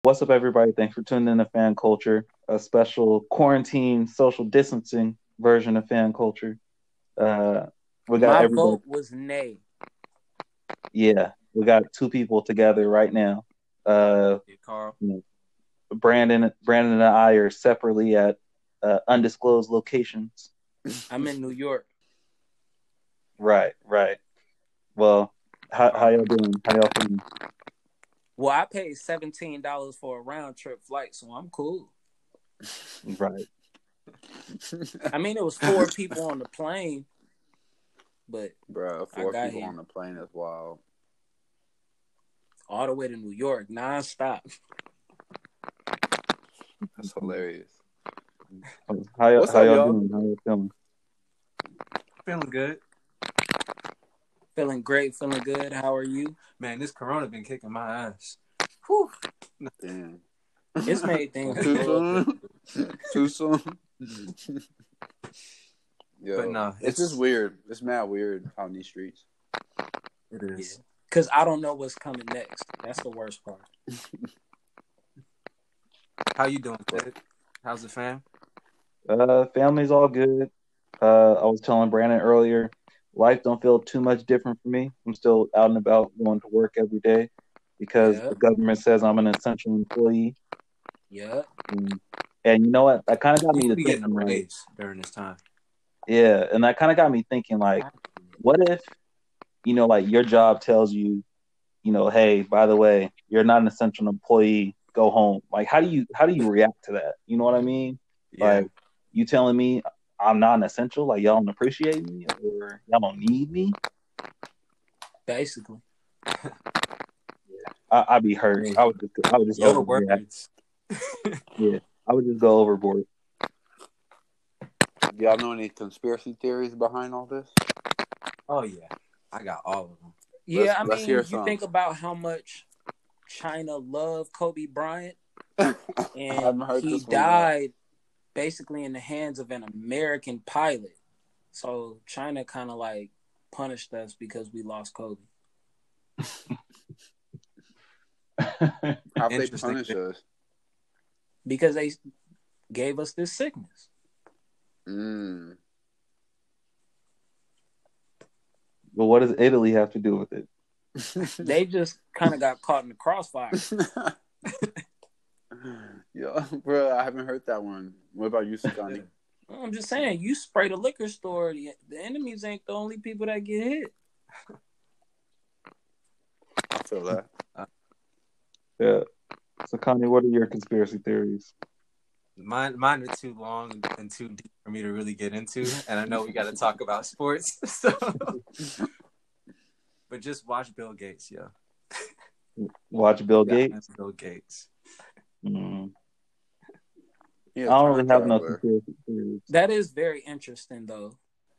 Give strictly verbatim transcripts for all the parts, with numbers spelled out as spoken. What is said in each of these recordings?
What's up, everybody? Thanks for tuning in to Fan Culture, a special quarantine social distancing version of Fan Culture. Uh, we got My everybody. vote was nay. Yeah, we got two people together right now. Uh, Hey, Carl. you know, Brandon, Brandon, and I are separately at uh, undisclosed locations. I'm in New York. Right, right. Well, how, how Um, y'all doing? How y'all feeling? Well, I paid seventeen dollars for a round trip flight, so I'm cool. Right. I mean, it was four people on the plane, but Bro, I four got people here on the plane is wild. all the way to New York, nonstop. That's hilarious. How y'all, What's how up, y'all y'all? doing? How y'all feeling? feeling good. Feeling great, feeling good. How are you? Man, this corona been kicking my ass. Whew. Damn. It's made things Too a little bit. soon? Too soon? Yo, But no, it's, it's just weird. It's mad weird out in these streets. it Yeah. is. Because I don't know what's coming next. That's the worst part. How you doing, Ted? How's the fam? Uh, family's all good. Uh, I was telling Brandon earlier, life don't feel too much different for me. I'm still out and about going to work every day because Yeah, the government says I'm an essential employee. yeah. And, and you know what? That kind of got You me should to be getting thinking, a like, raise during this time. yeah, and that kind of got me thinking, like, what if, you know, like your job tells you, you know, hey, by the way, you're not an essential employee. Go home. Like, how do you how do you react to that? You know what I mean? Yeah. Like, you telling me I'm not an essential? Like, y'all don't appreciate me, or y'all don't need me? Basically. I, I'd be hurt. Hey, I would just I would just your overreact. words. Yeah, I would just go overboard. Do y'all know any conspiracy theories behind all this? Oh yeah, I got all of them. Yeah, Let's- I let's mean, hear you some. think about how much China loved Kobe Bryant, I and haven't heard he this one yet. died basically in the hands of an American pilot. So China kind of like punished us because we lost Kobe. How they Interesting. punish us? Because they gave us this sickness. Mm. But what does Italy have to do with it? They just kind of got caught in the crossfire. Yo, bro, I haven't heard that one. What about you, Scotty? I'm just saying, you spray the liquor store, the, the enemies ain't the only people that get hit. I feel that. Yeah. So, Connie, what are your conspiracy theories? Mine, mine are too long and too deep for me to really get into, and I know we got to talk about sports. So, but just watch Bill Gates, yo. Watch Bill Yeah, Gates. that's Bill Gates. Mm. He I a don't time really have no traveler. conspiracy theories. That is very interesting, though.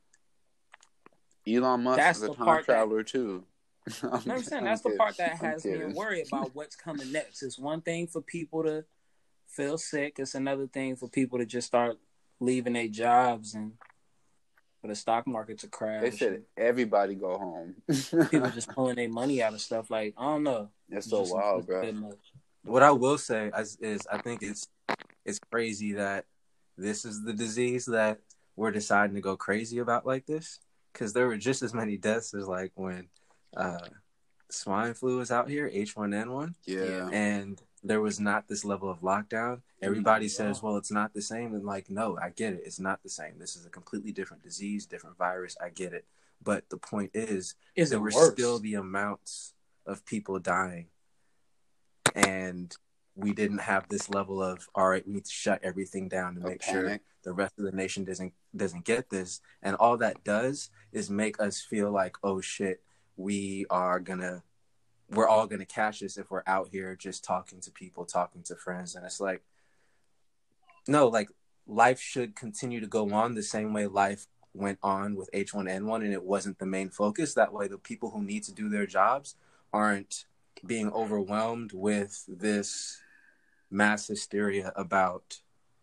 Elon Musk That's is a the time part that- traveler too. I'm, You know what I'm saying? I'm That's the kidding. part that I'm has me kidding. worried about what's coming next. It's one thing for people to feel sick. It's another thing for people to just start leaving their jobs and for the stock market to crash. They said everybody go home. People just pulling their money out of stuff. Like, I don't know. That's It's so just wild, it's a bro. bit much. What I will say is, is I think it's it's crazy that this is the disease that we're deciding to go crazy about like this, because there were just as many deaths as like when uh, swine flu was out here, H one N one, Yeah. and there was not this level of lockdown. Everybody says, well, it's not the same. And like, no, I get it. It's not the same. This is a completely different disease, different virus. I get it. But the point is, Is there it were worse? still the amounts of people dying. And we didn't have this level of, all right, we need to shut everything down to Of make sure panic. the rest of the nation doesn't doesn't get this. And all that does is make us feel like, oh shit, we are gonna we're all gonna catch this if we're out here just talking to people, talking to friends. And it's like, no, like life should continue to go on the same way life went on with H one N one, and it wasn't the main focus. That way the people who need to do their jobs aren't being overwhelmed with this mass hysteria about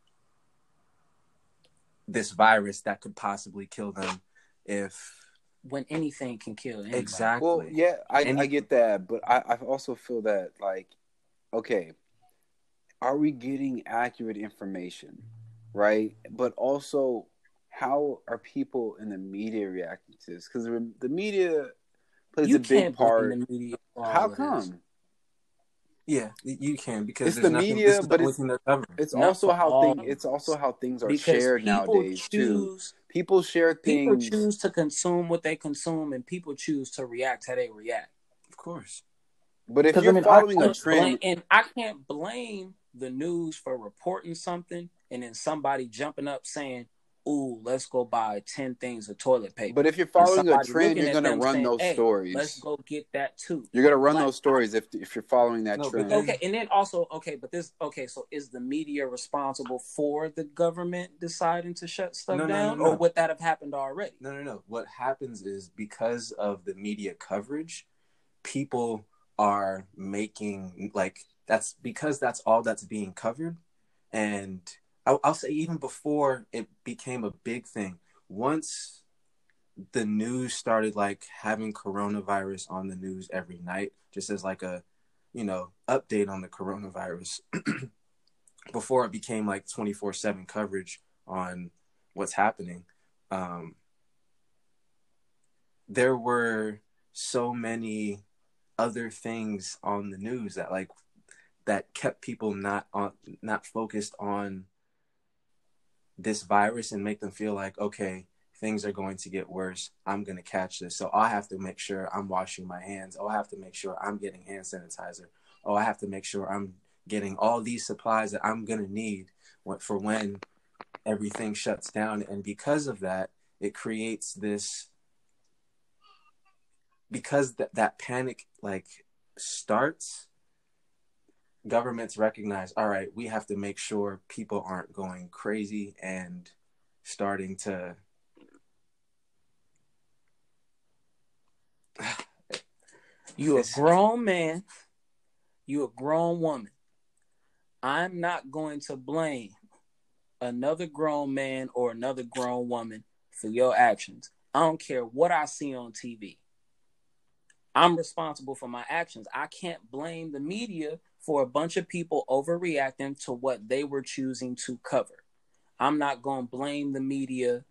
this virus that could possibly kill them if When anything can kill anybody. exactly. Well, yeah, I, Any- I get that, but I, I also feel that, like, okay, are we getting accurate information, right? But also, how are people in the media reacting to this? Because the media plays You a big can't blame part. the media for all How of this. come? Yeah, you can because It's there's the nothing. media, This is the but only it's thing they're covering. it's Not also for how all thing of it's us. also how things are Because shared people nowadays too. choose People share people things. choose to consume what they consume, and people choose to react how they react. Of course. But if 'Cause, I you're mean, I- following a Blame- trend, and I can't blame the news for reporting something and then somebody jumping up saying, "Ooh, let's go buy ten things of toilet paper." but if you're And following a somebody trend, looking you're at gonna them run saying, those "Hey, stories. let's go get that too." You're gonna run Like, those stories if if you're following that No, but trend. then- Okay, and then also, okay, but this, okay, so is the media responsible for the government deciding to shut stuff No, no, down, no, no. or would that have happened already? No, no, no. What happens is because of the media coverage, people are making like that's because that's all that's being covered. And I'll, I'll say even before it became a big thing, once the news started like having coronavirus on the news every night, just as like a, you know, update on the coronavirus, before it became like twenty-four seven coverage on what's happening, um, there were so many other things on the news that like that kept people not on not focused on this virus and make them feel like, okay, things are going to get worse. I'm going to catch this. So I have to make sure I'm washing my hands. Oh, I have to make sure I'm getting hand sanitizer. Oh, I have to make sure I'm getting all these supplies that I'm going to need for when everything shuts down. And because of that, it creates this, because that, that panic like starts, governments recognize, all right, we have to make sure people aren't going crazy and starting to You a grown man, you a grown woman. I'm not going to blame another grown man or another grown woman for your actions. I don't care what I see on T V. I'm responsible for my actions. I can't blame the media for a bunch of people overreacting to what they were choosing to cover. I'm not going to blame the media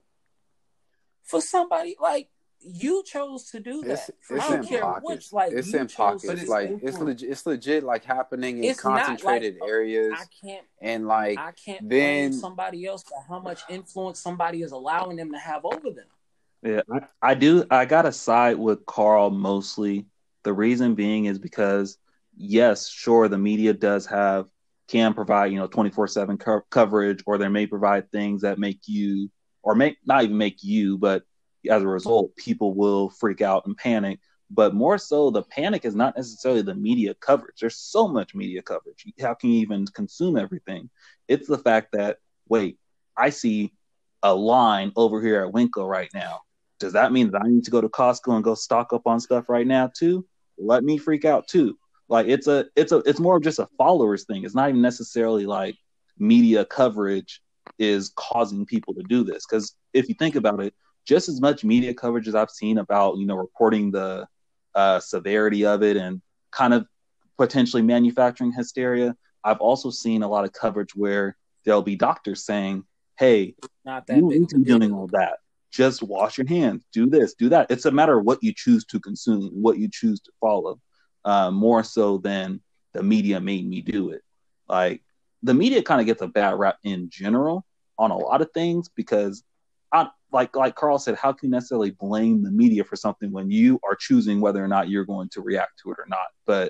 for somebody like you chose to do that. It's, it's I don't in care pockets. which, like, it's you in chose pockets. to Like it's influence. legit. It's legit. Like happening in It's not like concentrated areas. I can't. And like I can't then blame somebody else for how much influence somebody is allowing them to have over them. Yeah, I, I do. I gotta side with Carl mostly. The reason being is because, yes, sure, the media does have can provide you know twenty-four seven co- coverage, or they may provide things that make you, or make not even make you, but as a result, people will freak out and panic. But more so, the panic is not necessarily the media coverage. There's so much media coverage. How can you even consume everything? It's the fact that, wait, I see a line over here at Winco right now. Does that mean that I need to go to Costco and go stock up on stuff right now too? Let me freak out too. Like it's a, it's a, it's more of just a followers thing. It's not even necessarily like media coverage is causing people to do this. Because if you think about it, just as much media coverage as I've seen about, you know, reporting the uh, severity of it and kind of potentially manufacturing hysteria, I've also seen a lot of coverage where there'll be doctors saying, hey, Not that you don't big need of to a be doing deal. all that. Just wash your hands, do this, do that. It's a matter of what you choose to consume, what you choose to follow, uh, more so than the media made me do it. Like the media kind of gets a bad rap in general on a lot of things because, I, like like Carl said, how can you necessarily blame the media for something when you are choosing whether or not you're going to react to it or not? But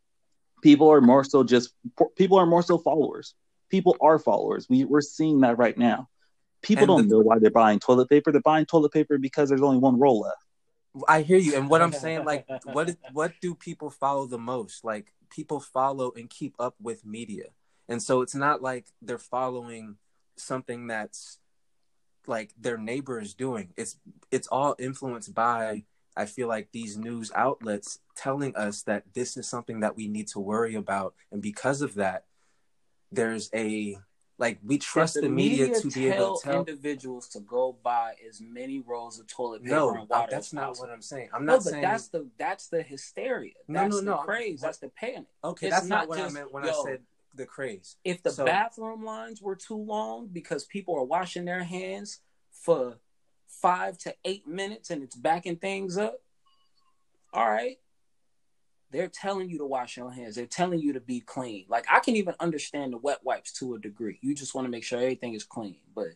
people are more so just people are more so followers. People are followers. We we're seeing that right now. People And don't the- know why they're buying toilet paper. They're buying toilet paper because there's only one roll left. I hear you. And what I'm saying, like, what is, what do people follow the most? Like, people follow and keep up with media. And so it's not like they're following something that's like their neighbor is doing. It's it's all influenced by, I feel like, these news outlets telling us that this is something that we need to worry about. And because of that, there's a, like, we trust If the, media, to be able to tell individuals to go buy as many rolls of toilet paper no, and water that's as not possible. what I'm saying. I'm No, not but saying that's the that's the hysteria. No, That's no, the no. craze. What- That's the panic. okay. It's That's not, not what just, I meant when yo, I said the craze. If the so, bathroom lines were too long because people are washing their hands for five to eight minutes and it's backing things up, all right. They're telling you to wash your hands. They're telling you to be clean. Like, I can even understand the wet wipes to a degree. You just want to make sure everything is clean. But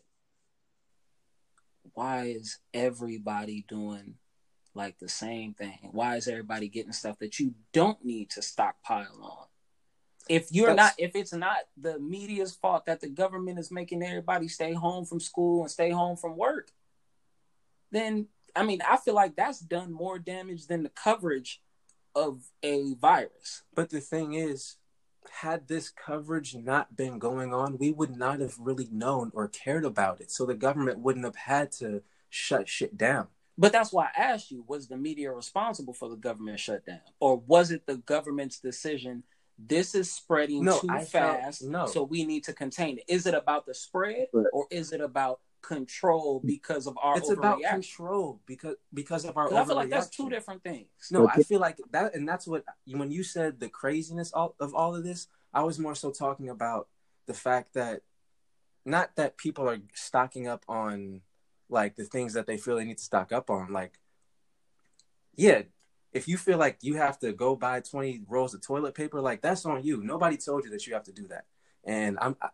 why is everybody doing like the same thing? Why is everybody getting stuff that you don't need to stockpile on? If you're That's, not, if it's not the media's fault that the government is making everybody stay home from school and stay home from work, then, I mean, I feel like that's done more damage than the coverage of a virus. But the thing is, had this coverage not been going on, we would not have really known or cared about it. So the government wouldn't have had to shut shit down. But that's why I asked you, was the media responsible for the government shutdown? Or was it the government's decision, this is spreading no, too I fast, felt, no. so we need to contain it? Is it about the spread, but, or is it about control because of our it's overreaction? about control because because of our overreaction. I feel like that's two different things. No, I feel like that, and that's what, when you said the craziness of all of this, I was more so talking about the fact that, not that people are stocking up on like the things that they feel they need to stock up on. Like, yeah, if you feel like you have to go buy twenty rolls of toilet paper, like, that's on you. Nobody told you that you have to do that. And I'm, I,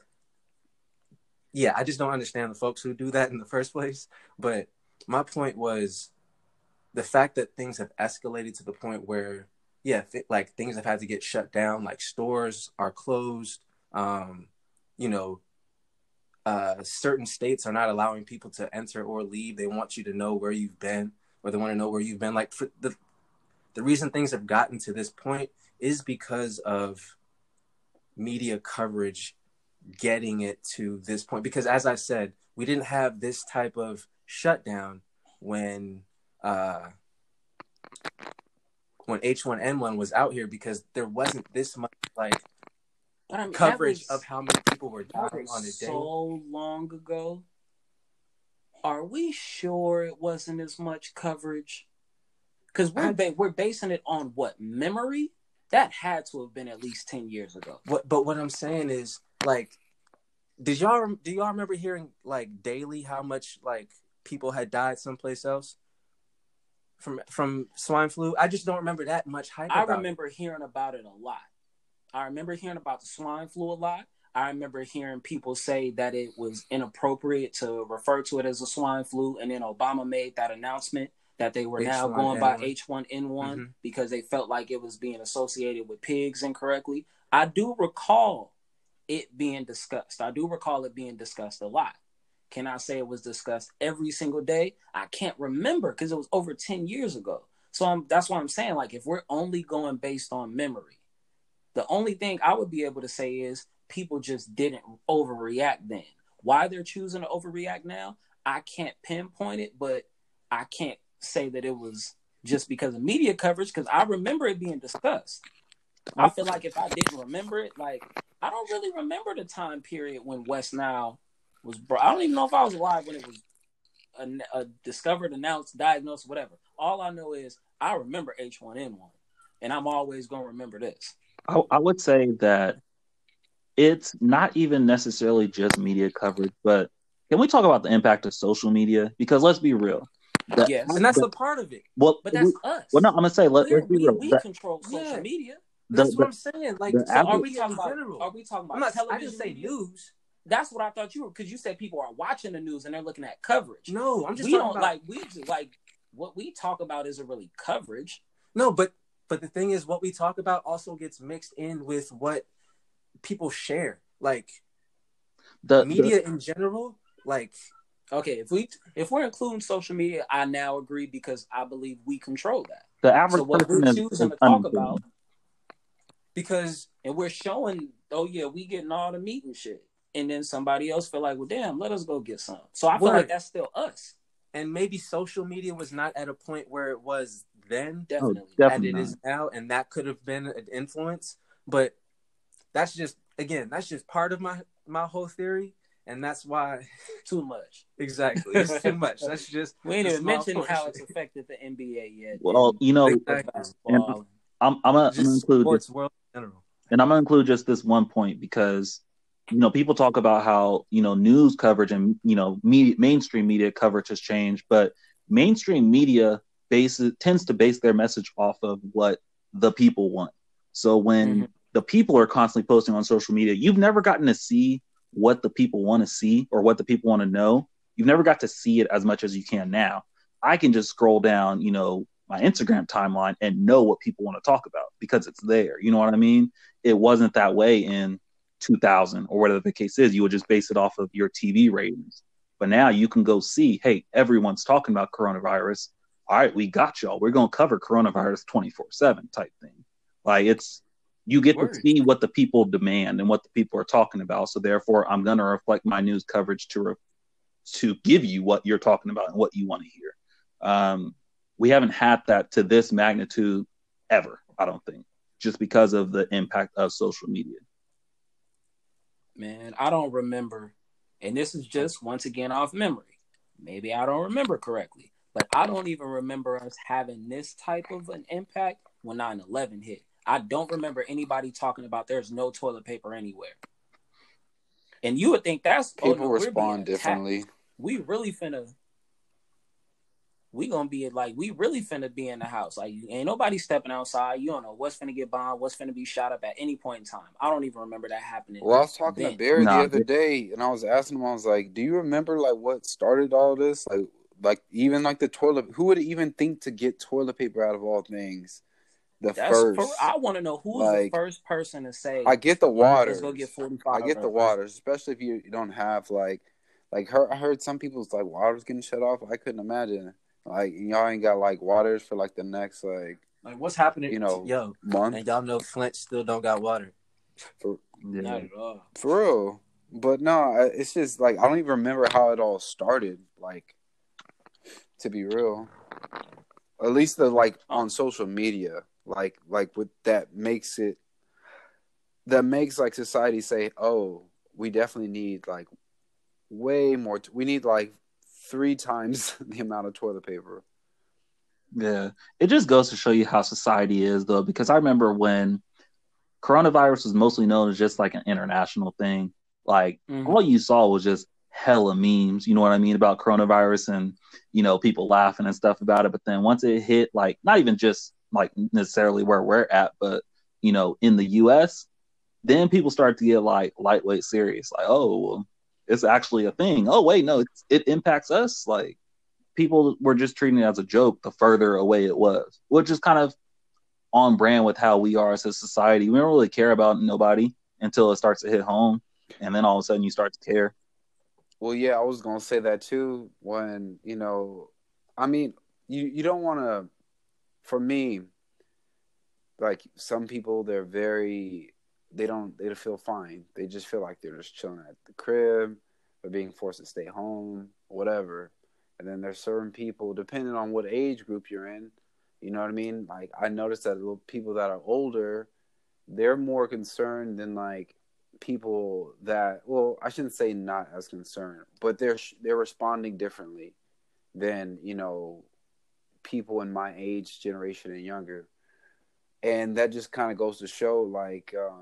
yeah, I just don't understand the folks who do that in the first place. But my point was the fact that things have escalated to the point where, yeah, th- like things have had to get shut down, like stores are closed. Um, you know, uh, certain states are not allowing people to enter or leave. They want you to know where you've been, or they want to know where you've been. Like, for the the reason things have gotten to this point is because of media coverage getting it to this point. Because as I said, we didn't have this type of shutdown when uh, when H one N one was out here, because there wasn't this much like But I mean, coverage was, of how many people were dying on a day. So long ago. Are we sure it wasn't as much coverage? Because we're ba- we're basing it on what, memory? That had to have been at least ten years ago. What? But what I'm saying is, like, did y'all do y'all remember hearing like daily how much like people had died someplace else from from swine flu? I just don't remember that much hype. I about remember it. hearing about it a lot. I remember hearing about the swine flu a lot. I remember hearing people say that it was inappropriate to refer to it as a swine flu, and then Obama made that announcement that they were now going by H one N one mm-hmm. because they felt like it was being associated with pigs incorrectly. I do recall it being discussed. I do recall it being discussed a lot. Can I say it was discussed every single day? I can't remember because it was over ten years ago. So I'm, that's why I'm saying, like, if we're only going based on memory, the only thing I would be able to say is people just didn't overreact then. Why they're choosing to overreact now, I can't pinpoint it, but I can't say that it was just because of media coverage, because I remember it being discussed. I feel like if I didn't remember it, like, I don't really remember the time period when West Nile was brought. I don't even know if I was alive when it was a, a discovered, announced, diagnosed, whatever. All I know is I remember H one N one, and I'm always going to remember this. I, I would say that it's not even necessarily just media coverage, but can we talk about the impact of social media? Because let's be real. The, yes, and that's the, a part of it. Well, but that's we, us. Well, no, I'm gonna say let, let's be we, real. We the, control social yeah. media. That's the, what I'm saying. Like, the, so are we talking about? general. Are we talking about not, television? I just say media? News. That's what I thought you were, because you said people are watching the news and they're looking at coverage. No, I'm just we talking don't about like we just, like what we talk about isn't really coverage. No, but but the thing is, what we talk about also gets mixed in with what people share, like the media the, in general. Like, okay, if we if we're including social media, I now agree because I believe we control that. The average so what person we're is, choosing is to talk about, because and we're showing, oh yeah, we getting all the meat and shit, and then somebody else feel like, well, damn, let us go get some. So I feel Word. like that's still us. And maybe social media was not at a point where it was then, definitely, oh, definitely and it not. is now, and that could have been an influence. But that's just, again, that's just part of my my whole theory, and that's why too much. Exactly, it's too much. That's just we ain't even mentioned portion. how it's affected the N B A yet. Well, you know, exactly. I'm I'm gonna, I'm gonna include sports this. world in general. and I'm gonna include just this one point because you know people talk about how you know news coverage and you know media, mainstream media coverage has changed, but mainstream media bases tends to base their message off of what the people want. So when Mm-hmm. the people are constantly posting on social media, you've never gotten to see what the people want to see or what the people want to know. You've never got to see it as much as you can now. I can just scroll down, you know, my Instagram timeline and know what people want to talk about because it's there. You know what I mean? It wasn't that way in two thousand or whatever the case is. You would just base it off of your T V ratings. But now you can go see, hey, everyone's talking about coronavirus. All right, we got y'all. We're going to cover coronavirus twenty-four seven type thing. Like it's, you get Word. to see what the people demand and what the people are talking about. So therefore, I'm going to reflect my news coverage to re- to give you what you're talking about and what you want to hear. Um, we haven't had that to this magnitude ever, I don't think, just because of the impact of social media. Man, I don't remember, and this is just once again off memory. Maybe I don't remember correctly, but I don't even remember us having this type of an impact when nine eleven hit. I don't remember anybody talking about there's no toilet paper anywhere. And you would think that's, oh People no, we're being respond attacked. differently. We really finna, we gonna be like, we really finna be in the house. Like, ain't nobody stepping outside. You don't know what's finna get bombed, what's finna be shot up at any point in time. I don't even remember that happening. Well, I was talking then. to Barry Nah, the other day, and I was asking him, I was like, "Do you remember like what started all this? Like, like even like the toilet. Who would even think to get toilet paper out of all things? The That's first. for, I want to know who's like, the first person to say, I get the water. let's go get forty-five. I get the waters, especially if you don't have like, like her, I heard some people's like water's getting shut off. I couldn't imagine. Like y'all ain't got like waters for like the next like Like what's happening? you know Yo, month. and y'all know Flint still don't got water. For, yeah. Not at all. For real. But no, it's just like I don't even remember how it all started. Like, to be real, at least the like on social media, like like what that makes it, that makes like society say, oh, we definitely need like way more. T- we need like three times the amount of toilet paper. Yeah, it just goes to show you how society is, though, because I remember when coronavirus was mostly known as just like an international thing. Like Mhm. all you saw was just hella memes, you know what I mean, about coronavirus and, you know, people laughing and stuff about it. But then once it hit, like, not even just like necessarily where we're at, but, you know, in the U S, then people start to get like lightweight serious. Like, oh, well, it's actually a thing. Oh, wait, no, it's, it impacts us. Like, people were just treating it as a joke the further away it was, which is kind of on brand with how we are as a society. We don't really care about nobody until it starts to hit home, and then all of a sudden you start to care. Well, yeah, I was gonna say that too. When you know, I mean, you you don't want to. For me, like some people, they're very, they don't, they feel fine. They just feel like they're just chilling at the crib, or being forced to stay home, whatever. And then there's certain people, depending on what age group you're in, you know what I mean? Like I noticed that little people that are older, they're more concerned than like people that, well, I shouldn't say not as concerned, but they're they're responding differently than, you know, people in my age generation and younger. And that just kind of goes to show like um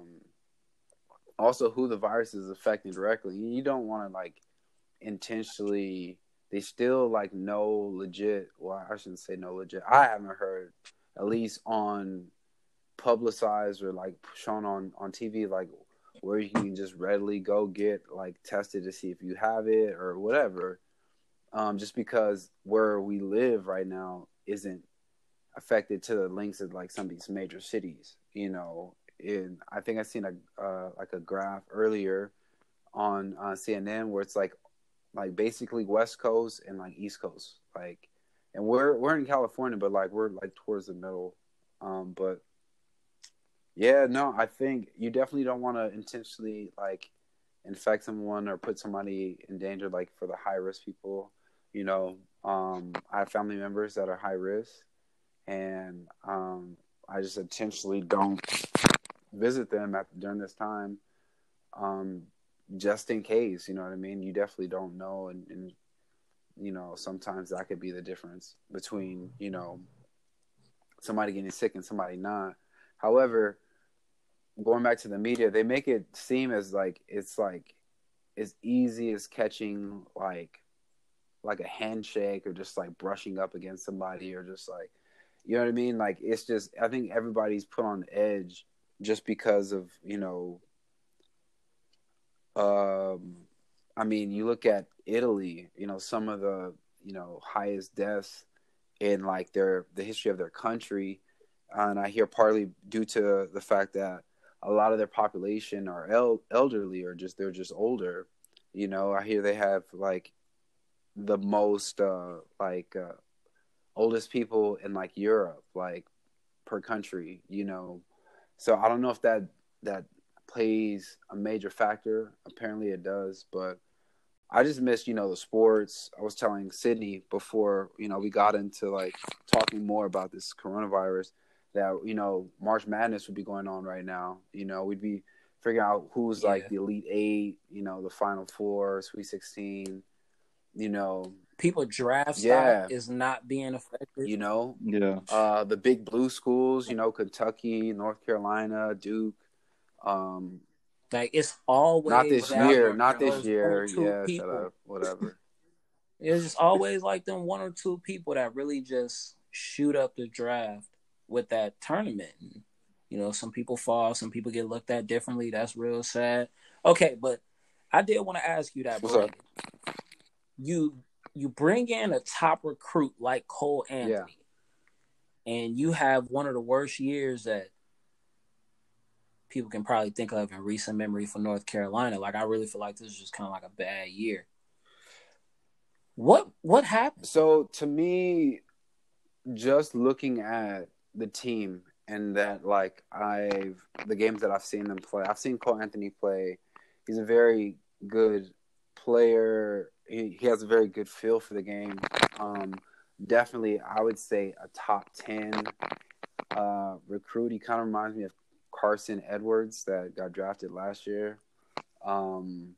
also who the virus is affecting directly. You don't want to like intentionally, they still like no legit, well, I shouldn't say no legit, I haven't heard, at least on publicized or like shown on on T V, like where you can just readily go get like tested to see if you have it or whatever. Um, just because where we live right now isn't affected to the links of like some of these major cities, you know. In I think I seen a uh, like a graph earlier on uh, C N N where it's like like basically West Coast and like East Coast, like, and we're we're in California, but like we're like towards the middle. Um, but yeah, no, I think you definitely don't want to intentionally like infect someone or put somebody in danger, like for the high risk people. You know, um, I have family members that are high risk, and um, I just intentionally don't visit them at during this time, um, just in case. You know what I mean? You definitely don't know, and, and you know, sometimes that could be the difference between, you know, somebody getting sick and somebody not. However, going back to the media, they make it seem as like it's like as easy as catching like like a handshake or just like brushing up against somebody or just like, you know what I mean? Like it's just, I think everybody's put on edge just because of, you know, um, I mean, you look at Italy, you know, some of the, you know, highest deaths in like their, the history of their country. And I hear partly due to the fact that a lot of their population are el- elderly or just, they're just older. You know, I hear they have like the most, uh, like, uh, oldest people in like Europe, like per country, you know. So I don't know if that that plays a major factor. Apparently it does, but I just miss, you know, the sports. I was telling Sydney before, you know, we got into like talking more about this coronavirus that, you know, March Madness would be going on right now. You know, we'd be figuring out who's Yeah. like the Elite Eight, you know, the Final Four, Sweet sixteen, you know. People draft Yeah. stock is not being affected. You know, Yeah. uh, the big blue schools, you know, Kentucky, North Carolina, Duke. Um, Like it's always not this that year, one, not this those year. one or two Yeah, shut people. up. Whatever. It's just always like them one or two people that really just shoot up the draft with that tournament. And, you know, some people fall, some people get looked at differently. That's real sad. Okay, but I did want to ask you that, What's up? Brandon. You you bring in a top recruit like Cole Anthony, and you have one of the worst years that people can probably think of in recent memory for North Carolina. Like I really feel like this is just kind of like a bad year. What what happened? So to me, just looking at the team and that, like I've the games that I've seen them play, I've seen Cole Anthony play. He's a very good player. He, he has a very good feel for the game. Um, definitely, I would say a top ten uh, recruit. He kind of reminds me of Carson Edwards that got drafted last year. Um,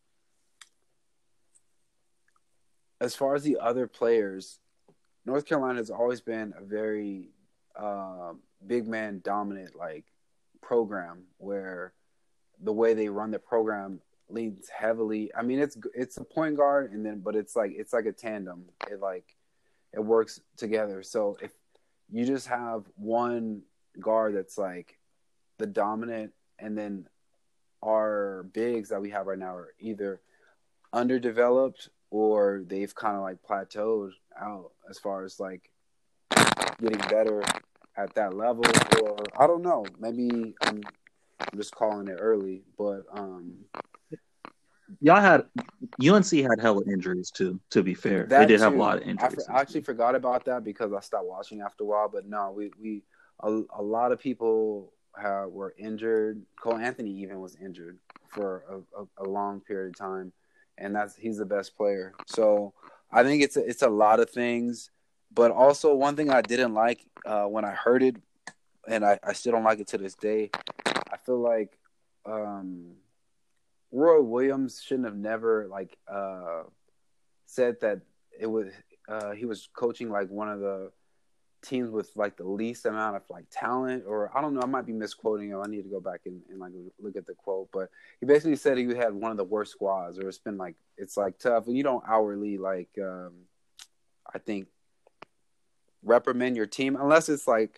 as far as the other players, North Carolina has always been a very uh, big man dominant like program where the way they run the program leans heavily. I mean, it's it's a point guard and then, but it's like it's like a tandem. It like it works together. So if you just have one guard that's like the dominant, and then our bigs that we have right now are either underdeveloped or they've kind of like plateaued out as far as like getting better at that level, or I don't know, maybe I'm just calling it early, but um Y'all had U N C had hella injuries too. To be fair, that they did too, have a lot of I, injuries. for, I actually forgot about that because I stopped watching after a while. But no, we we a, a lot of people have, were injured. Cole Anthony even was injured for a, a, a long period of time, and that's he's the best player. So I think it's a, it's a lot of things, but also one thing I didn't like uh, when I heard it, and I, I still don't like it to this day. I feel like um, Roy Williams shouldn't have never like uh, said that it was uh, he was coaching like one of the teams with like the least amount of like talent, or I don't know, I might be misquoting him. I need to go back and, and like look at the quote, but he basically said he had one of the worst squads, or it's been like it's like tough, and you don't hourly like um, I think reprimand your team unless it's like,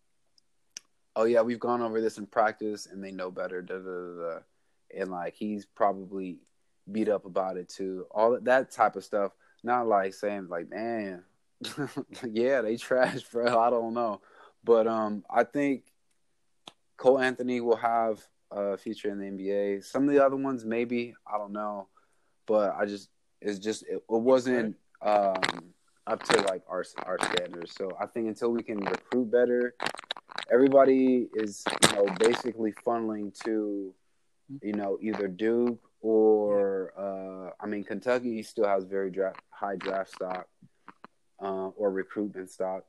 oh yeah, we've gone over this in practice and they know better, da da da, da. And like he's probably beat up about it too, all that type of stuff. Not like saying like, man, yeah, they trash, bro. I don't know, but um, I think Cole Anthony will have a future in the N B A. Some of the other ones, maybe, I don't know, but I just it's just it, it wasn't um up to like our our standards. So I think until we can recruit better, everybody is, you know, basically funneling to, you know, either Duke or uh, I mean Kentucky still has very draft, high draft stock. Uh, or recruitment stock.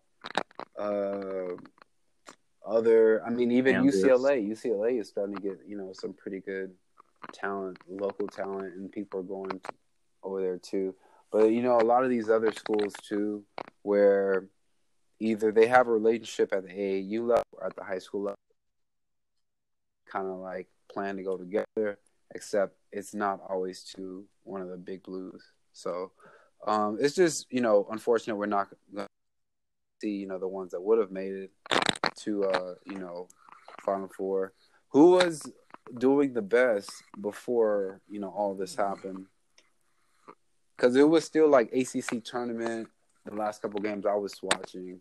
Uh, other, I mean, even Kansas. U C L A. U C L A is starting to get, you know, some pretty good talent, local talent, and people are going to, over there too. But, you know, a lot of these other schools too, where either they have a relationship at the A A U level or at the high school level, kind of like plan to go together, except it's not always to one of the big blues. So um, it's just, you know, unfortunate we're not going to see, you know, the ones that would have made it to, uh, you know, Final Four. Who was doing the best before, you know, all this happened? Because it was still like A C C tournament, the last couple games I was watching.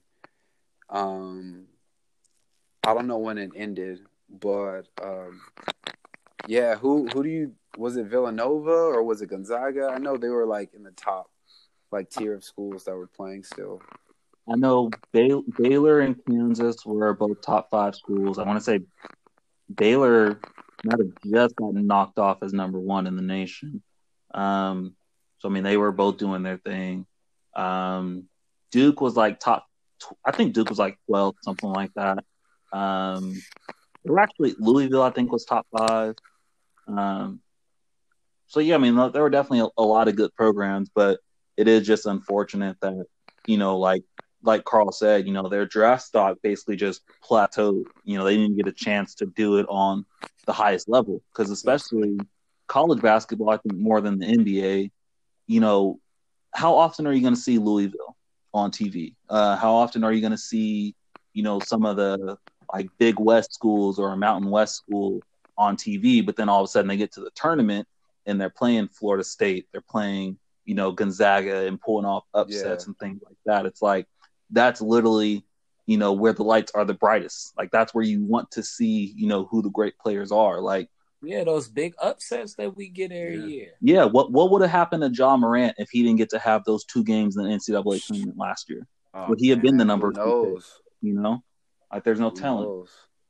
Um, I don't know when it ended, but um, yeah, who who do you, was it Villanova or was it Gonzaga? I know they were like in the top like tier of schools that were playing still. I know Bay- Baylor and Kansas were both top five schools. I want to say Baylor might have just gotten knocked off as number one in the nation. Um, so, I mean, they were both doing their thing. Um, Duke was like top, I think Duke was like twelve, something like that. Um, they were actually, Louisville, I think, was top five. Um, so, yeah, I mean, there were definitely a, a lot of good programs, but it is just unfortunate that, you know, like, like Carl said, you know, their draft stock basically just plateaued. You know, they didn't get a chance to do it on the highest level because especially college basketball, I think more than the N B A, you know, how often are you going to see Louisville on T V? Uh, how often are you going to see, you know, some of the like Big West schools or a Mountain West school on T V, but then all of a sudden they get to the tournament and they're playing Florida State, they're playing, you know, Gonzaga and pulling off upsets Yeah. and things like that. It's like, that's literally, you know, where the lights are the brightest. Like that's where you want to see, you know, who the great players are. Like, Yeah, those big upsets that we get every Yeah. year. yeah, what what would have happened to John Morant if he didn't get to have those two games in the N C double A tournament last year? Oh, Would he have been the Man, number who two pick? knows? You know, like there's no Who telling. knows?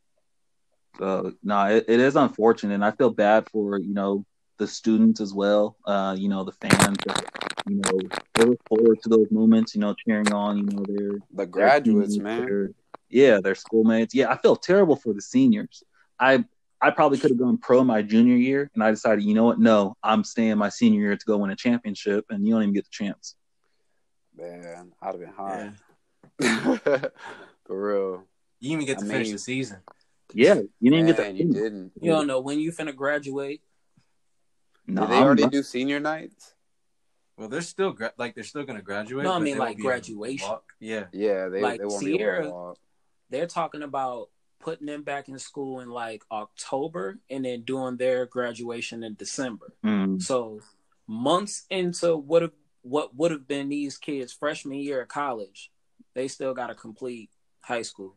So no, it, it is unfortunate. And I feel bad for, you know, the students as well. Uh, you know, the fans that, you know, they look forward to those moments, you know, cheering on, you know, their The their graduates, teammates, man. their yeah, their schoolmates. Yeah, I feel terrible for the seniors. I I probably could have gone pro my junior year, and I decided, you know what? No, I'm staying my senior year to go win a championship, and you don't even get the chance. Man, I'd have been hot. Yeah. For real. You didn't even get I to finish mean- the season. Yeah, you didn't Man, get the you didn't. You don't know when you finna graduate. No, Did they I'm already not- do senior nights? Well, they're still gra- like they're still gonna graduate. No, I but mean, they won't like, be able to graduation. walk. Yeah. Yeah, they Like they won't be able Sierra- to walk. They're talking about putting them back in school in like October and then doing their graduation in December. Mm. So months into what have what would have been these kids' freshman year of college, they still got to complete high school.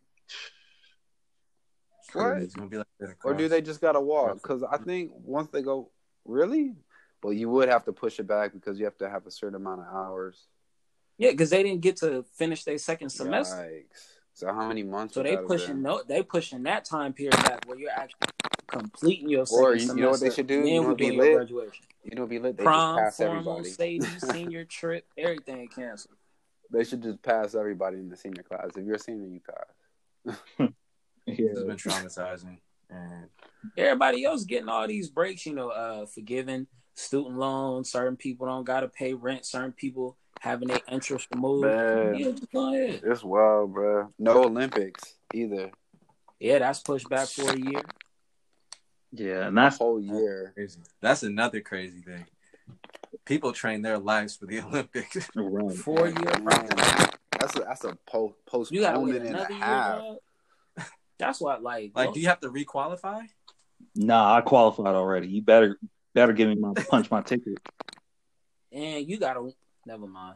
What? It's gonna be like that Or do across- they just gotta walk? across- Because I think once they go, really? Well, you would have to push it back because you have to have a certain amount of hours. Yeah, because they didn't get to finish their second semester. Yikes. So how many months? So would they that have pushing been? no, they pushing that time period back where you're actually completing your second Or you- semester. you know what they should do? Then You know we're what'd be doing your lit? graduation. You know, be lit. They Prom, just pass formal, everybody. Sadie, senior trip, everything canceled. They should just pass everybody in the senior class. If you're a senior, you pass. This Yeah. has been traumatizing. And Everybody else getting all these breaks, you know, uh, forgiving student loans. Certain people don't got to pay rent. Certain people having their interest removed. Man. Yeah, just go ahead. It's wild, bro. No Olympics either. Yeah, that's pushed back for a year. Yeah, and A that's whole year. crazy. That's another crazy thing. People train their lives for the Olympics. right. Four year Man, process. that's a, that's a po- You got to wait postponement and another a year, half. dog. That's what, like, Like, look, do you have to requalify? Nah, I qualified already. You better better give me my punch my ticket. and you got to, never mind.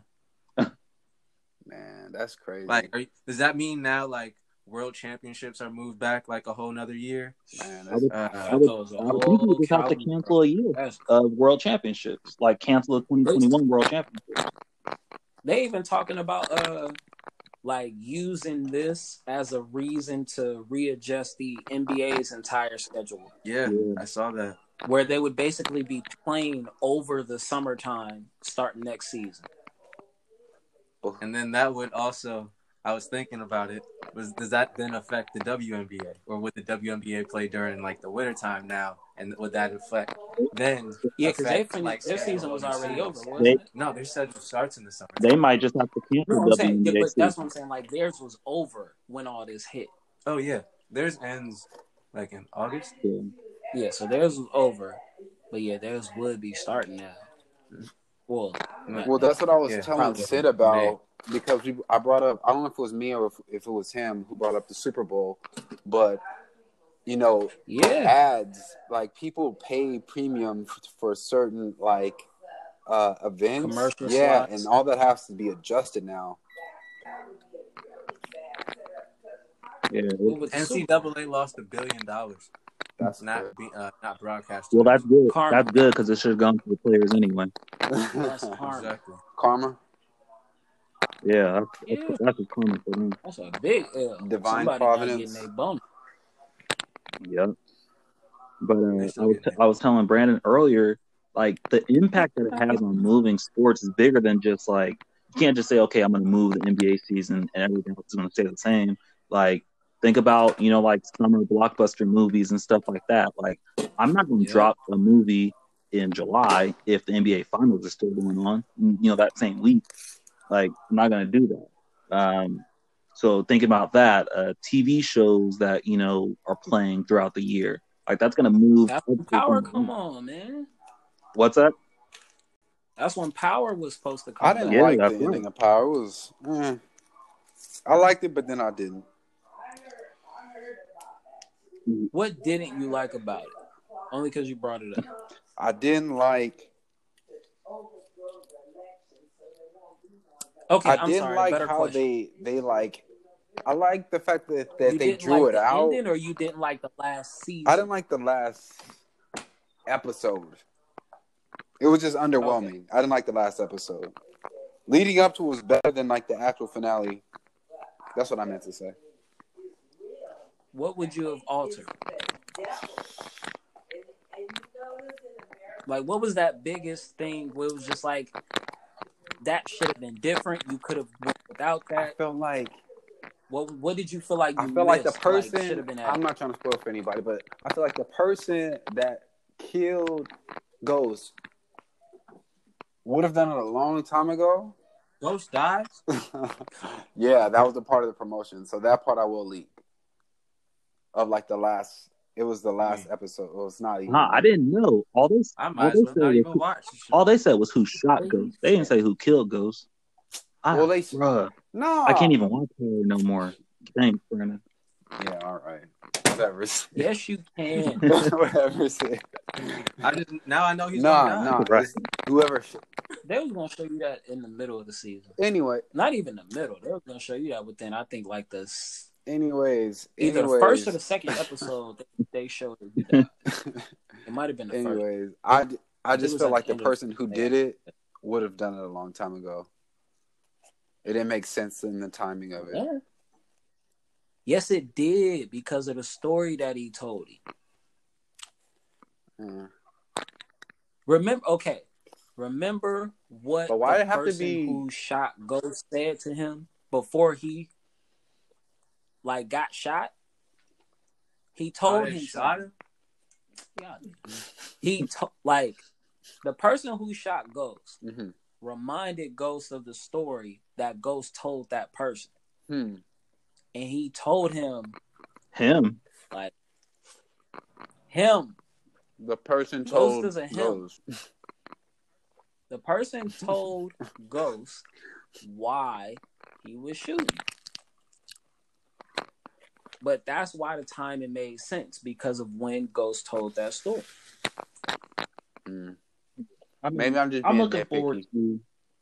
Man, that's crazy. Like, are you, does that mean now like world championships are moved back like a whole nother year? Man, I that's, would, Uh, I would, goes a I would think you whole just have to calendar. cancel a year That's, of world championships, like cancel the twenty twenty-one world championship. they even talking about uh like using this as a reason to readjust the N B A's entire schedule, yeah, Yeah. I saw that. where they would basically be playing over the summertime starting next season. And then that would also, I was thinking about it, was does that then affect the W N B A? Or would the W N B A play during like the wintertime now? And would that affect then? Yeah, because they affect, finished, like, their schedule season was other already over, seasons? wasn't They it? No, their schedule starts in the summer. they might just have to cancel No, I'm saying, yeah, W N B A but that's what season. I'm saying. Like theirs was over when all this hit. Oh yeah, theirs ends like in August. Yeah. Yeah, so theirs was over, but yeah, theirs would be starting now. Well, not Well, now. that's what I was Yeah, telling probably Sid May. about because we, I brought up. I don't know if it was me or if, if it was him who brought up the Super Bowl, but you know, Yeah. ads, like people pay premium for, for certain like uh, events. Commercial yeah, slots. and all that has to be adjusted now. Yeah. What was the N C double A lost a billion dollars. That's not be, uh, not broadcast. Well, that's good. Karma. That's good because it should have gone to the players anyway. That's karma. Exactly. Karma. Yeah, that's, Yeah. that's, that's a karma for them. That's a big L. Divine Somebody providence. not getting a bonus. Yep. But uh, They I still was getting it. I was telling Brandon earlier, like the impact that it has on moving sports is bigger than just like you can't just say, okay, I'm going to move the N B A season and everything else is going to stay the same. Like think about you know like summer blockbuster movies and stuff like that. Like I'm not going to Yeah. drop a movie in July if the N B A finals are still going on. You know that same week. Like I'm not going to do that. Um, so think about that. Uh, T V shows that you know are playing throughout the year. Like that's gonna move. That's when Power come on, man. What's that? That's when Power was supposed to come I didn't back. Yeah, like that's the right. ending of Power. It was, eh. I liked it, but then I didn't. What didn't you like about it? Only because you brought it up. I didn't like. Okay, I I'm didn't sorry. like Better how question. they they like. I like the fact that, that You they didn't drew like it the out. ending, or you didn't like the last season? I didn't like the last episode. It was just underwhelming. I didn't like the last episode. Leading up to it was better than like the actual finale. That's what I meant to say. What would you have altered? Like, what was that biggest thing where it was just like, that should have been different? You could have went without I that. felt like What What did you feel like you I feel like the missed? Like, should person. have been I'm added? not trying to spoil for anybody, but I feel like the person that killed Ghost would have done it a long time ago. Ghost dies. Yeah, that was a part of the promotion. So that part I will leak. Of like the last, it was the last episode. Well, it's not even. Huh, I didn't know. All they I all might they as well said not was even who, watch. all they said was who shot Ghost. They didn't say who killed Ghost. Ah, Well, they- bruh, No, I can't even watch her no more. Thanks, Brandon. Yeah, all right. Whatever. Yes, you can. Whatever. Say. I just now I know he's Nah, gonna die. nah. Right. it's Whoever. Sh- They was gonna show you that in the middle of the season. anyway, Not even the middle. They was gonna show you that within, I think, like the s- anyways, either anyways, the first or the second episode. They, they showed it. He died. It might have been the first. anyways, I, I It just was feel at like the the end of- person who yeah. did it would have done it a long time ago. It didn't make sense in the timing of it. Yeah. Yes, it did because of the story that he told him. Yeah. Remember, okay. Remember what But why the did it have to person be- who shot Ghost said to him before he like got shot? He Oh, told they him shot something. Yeah. He to- like the person who shot Ghost Mhm. reminded Ghost of the story that Ghost told that person, Hmm. and he told him Him. like him. The person Ghost told is a him. Ghost. The person told Ghost why he was shooting. But that's why the timing made sense because of when Ghost told that story. Mm. I mean, Maybe I'm just I'm being looking nitpicky. forward to.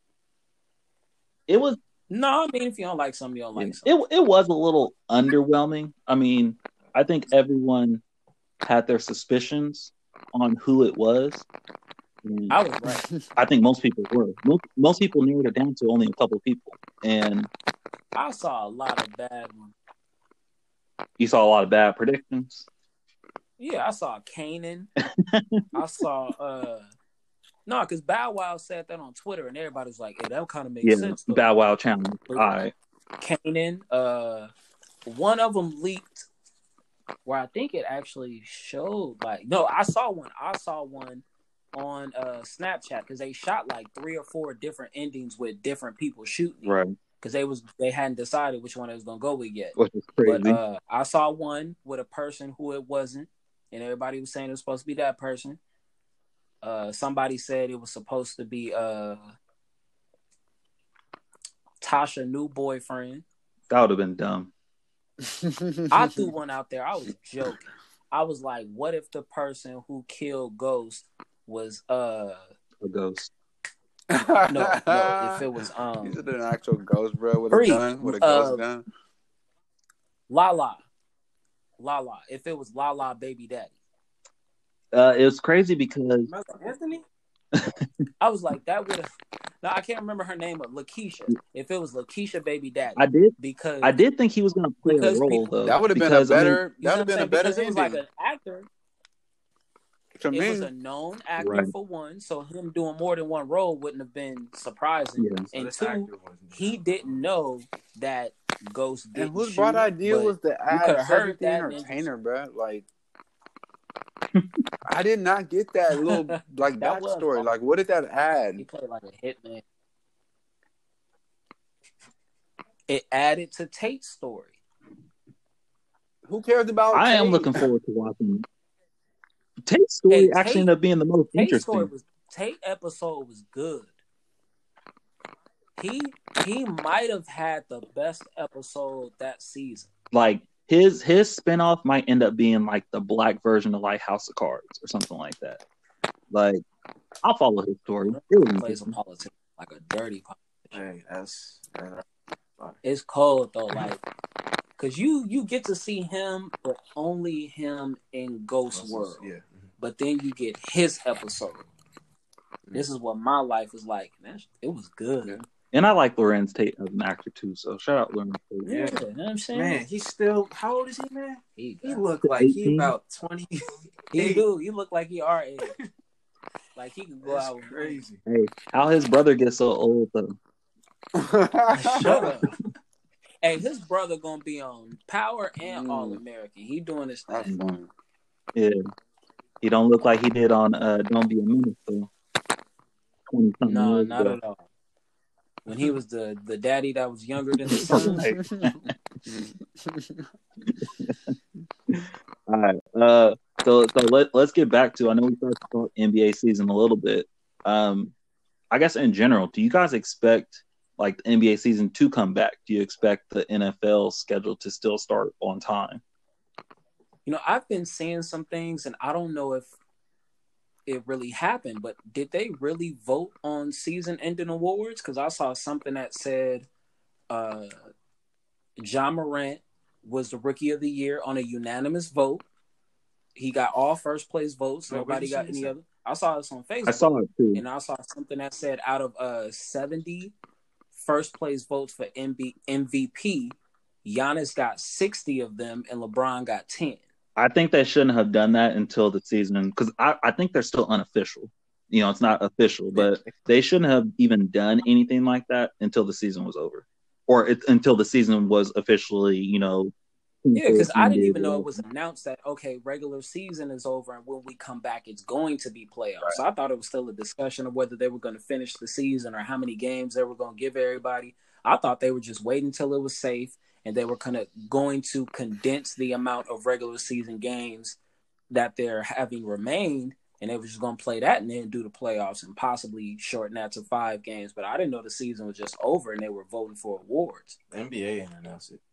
It was No, I mean if you don't like something, you don't like it. something. It was a little underwhelming. I mean, I think everyone had their suspicions on who it was. And I was right. I think most people were. Most, most people narrowed it down to only a couple of people, and I saw a lot of bad ones. you saw a lot of bad predictions. Yeah, I saw Kanan. I saw uh no, because Bow Wow said that on Twitter and everybody was like, hey, that kind of makes Yeah, sense. though. Bow Wow challenge. All right. Kanan, uh one of them leaked where I think it actually showed like no, I saw one. I saw one on uh Snapchat because they shot like three or four different endings with different people shooting. Right. because they was they hadn't decided which one they was gonna go with yet. Which is crazy. But uh, I saw one with a person who it wasn't, and everybody was saying it was supposed to be that person. Uh, somebody said it was supposed to be uh, Tasha's new boyfriend. That would have been dumb. I threw one out there. I was joking. I was like, what if the person who killed Ghost was uh A ghost. no, no, if it was um Is it an actual ghost, bro, with Free. a gun? With a ghost Uh, gun? Lala. Lala. If it was Lala baby daddy. Uh, it was crazy because Anthony? I was like, that would have. No, I can't remember her name, but Lakeisha. If it was Lakeisha baby daddy, I did because I did think he was going to play Because a role people- though. That would have been a because, I mean, better. you know That would what have been I'm a saying? better Because it was ending. like an actor. To It me, was a known actor Right. for one, so him doing more than one role wouldn't have been surprising. Yeah. So And this two, actor wasn't- he didn't know that Ghost didn't and whose shoot, bright idea but was to add coulda heard Cedric the that and then Entertainer, bro? Like, I did not get that little like That was backstory. awesome. Like, what did that he add? played like a hitman. It added to Tate's story. Who cares about? I am Tate? looking forward to watching. Tate's story Hey, actually Tate- ended up being the most Tate's story interesting. was Tate episode was good. He he might have had the best episode that season. Like his his spinoff might end up being like the black version of like House of Cards or something like that. Like I'll follow his story. It was Plays interesting. a politics like a dirty politician. Hey, that's man, It's cold though, like, cause you you get to see him, but only him in Ghost that's- World. Yeah. But then you get his episode. This is what my life was like. Man, it was good. Yeah. And I like Lorenz Tate as an actor too. So shout out Lorenz Tate. Yeah, Yeah. you know what I'm saying? Man, he's still. How old is he, man? he, He got- looked like he eighteen? about twenty. he do. He look like he our age. Like he could go That's out with crazy. Hey, how his brother gets so old though? Shut up. Hey, his brother gonna be on Power and Mm. All American. He doing this That's thing. funny. Yeah, he don't look like he did on uh, Don't Be a Menace though. Twenty something No, years not ago. at all. When he was the the daddy that was younger than the son. All right. Uh, so so let let's get back to. I know we started to talk N B A season a little bit. Um, I guess in general, do you guys expect like the N B A season to come back? Do you expect the N F L schedule to still start on time? You know, I've been seeing some things, and I don't know if it really happened, but did they really vote on season-ending awards? Because I saw something that said uh, Ja Morant was the Rookie of the Year on a unanimous vote. He got all first-place votes. Wait, what Nobody did you got say any you said? other. I saw this on Facebook. I saw it too. And I saw something that said out of uh, seventy first-place votes for M V P, Giannis got sixty of them, and LeBron got ten. I think they shouldn't have done that until the season because I, I think they're still unofficial. You know, it's not official, but they shouldn't have even done anything like that until the season was over, or it, until the season was officially, you know. Yeah, because I didn't ended even know or- it was announced that, okay, regular season is over and when we come back, it's going to be playoffs. So I thought it was still a discussion of whether they were going to finish the season or how many games they were going to give everybody. I thought they were just waiting until it was safe and they were kind of going to condense the amount of regular season games that they're having remained, and they were just going to play that and then do the playoffs and possibly shorten that to five games. But I didn't know the season was just over and they were voting for awards. The N B A didn't announce it.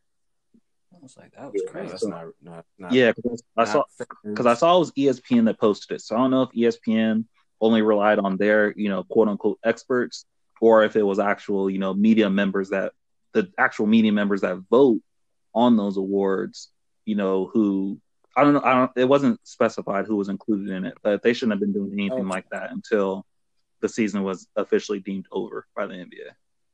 I was like, that was Yeah, crazy. That's not not, not Yeah, because I saw not because I saw it was E S P N that posted it. So I don't know if E S P N only relied on their, you know, quote unquote experts, or if it was actual, you know, media members that the actual media members that vote on those awards, you know, who I don't know, I don't. It wasn't specified who was included in it, but they shouldn't have been doing anything Okay. like that until the season was officially deemed over by the N B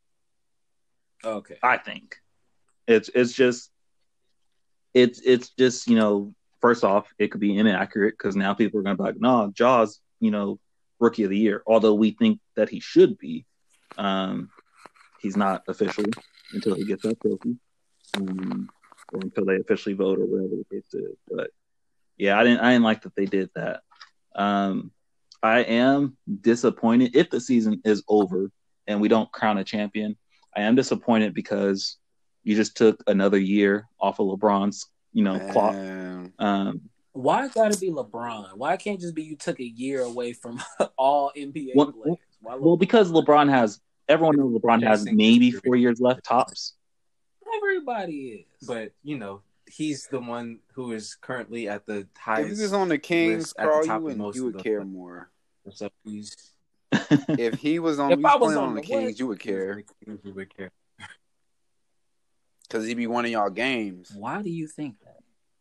A. Okay. I think it's it's just it's it's just you know first off it could be inaccurate because now people are going to be like, no, Jaws, you know, Rookie of the Year, although we think that he should be. Um, he's not officially until he gets that trophy, um, or until they officially vote or whatever the case is. But yeah, I didn't I didn't like that they did that. Um, I am disappointed if the season is over and we don't crown a champion. I am disappointed because you just took another year off of LeBron's, you know, Man. clock. Um, Why it gotta be LeBron? Why can't it just be you took a year away from all N B A well, players? Why well, because LeBron has everyone knows LeBron has Chasing maybe history. four years left tops. everybody is. But you know, he's the one who is currently at the If highest. he was on the Kings, list at the Carl, top you of would most you of would the- care more. So he's If he was on, If he I was was playing on on the the Kings, what? you would care he would care. because he'd be winning y'all games. Why do you think that?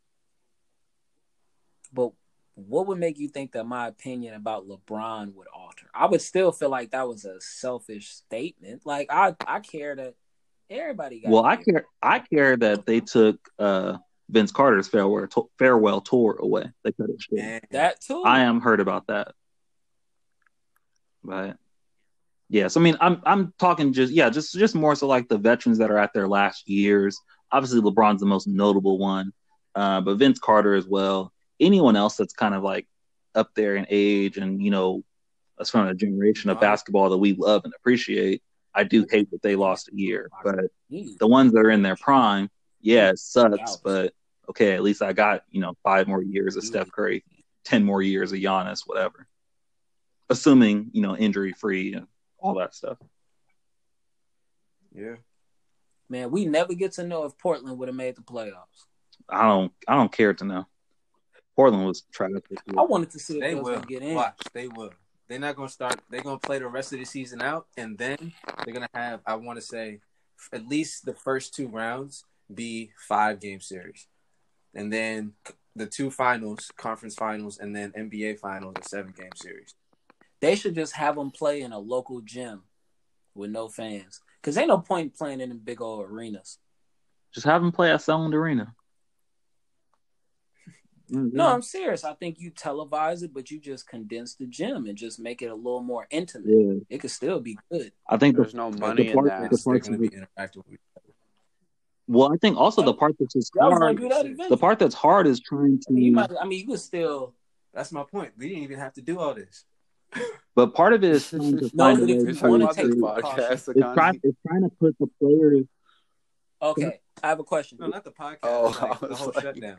But what would make you think that my opinion about LeBron would alter? I would still feel like that was a selfish statement. Like I, I care that everybody got. Well, I here. care. I care that they took uh, Vince Carter's farewell to- farewell tour away. They cut it short. And That too. I am hurt about that. But yes, I mean, I'm I'm talking just yeah, just just more so like the veterans that are at their last years. Obviously, LeBron's the most notable one, uh, but Vince Carter as well. Anyone else that's kind of like up there in age and you know, that's from a generation of basketball that we love and appreciate. I do hate that they lost a year, but the ones that are in their prime, yeah, it sucks, but okay, at least I got, you know, five more years of Steph Curry, ten more years of Giannis, whatever. Assuming, you know, injury free and all that stuff. yeah, Man, we never get to know if Portland would have made the playoffs. I don't I don't care to know. Portland was trying to I wanted to see if they they was will gonna get in. watch. They will. They're not gonna start. They're gonna play the rest of the season out, and then they're gonna have. I want to say, at least the first two rounds be five game series, and then the two finals, conference finals, and then N B A finals, a seven game series. They should just have them play in a local gym with no fans, because ain't no point playing in the big old arenas. Just have them play at Sound Arena. Mm-hmm. No, I'm serious. I think you televise it, but you just condense the gym and just make it a little more intimate. Yeah. It could still be good. I think There's the, no money the in part, that. the They're parts gonna of be it, interactive with each other. well, I think also the part that's just Y'all gonna hard. do that The eventually. part that's hard is trying I mean, you to. might. I mean, you could still. That's my point. We didn't even have to do all this. But part of it is trying to No, find a but if way you You're to. talking wanna about take this the podcast, precautions. It's trying. Sakani? It's trying to put the players. Okay, I have a question. No, not the podcast. Oh, like, I the was whole like- shutdown.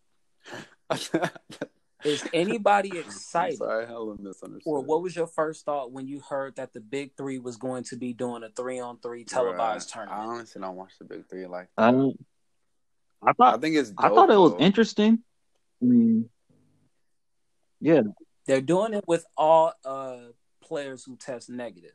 Is anybody I'm excited, sorry, hella misunderstood. or what was your first thought when you heard that the Big Three was going to be doing a three-on-three televised Bruh, tournament? I honestly don't watch the Big Three like I that. don't. I I thought. think it's. Dope, I thought it was though. interesting. I mean, yeah, They're doing it with all uh, players who test negative.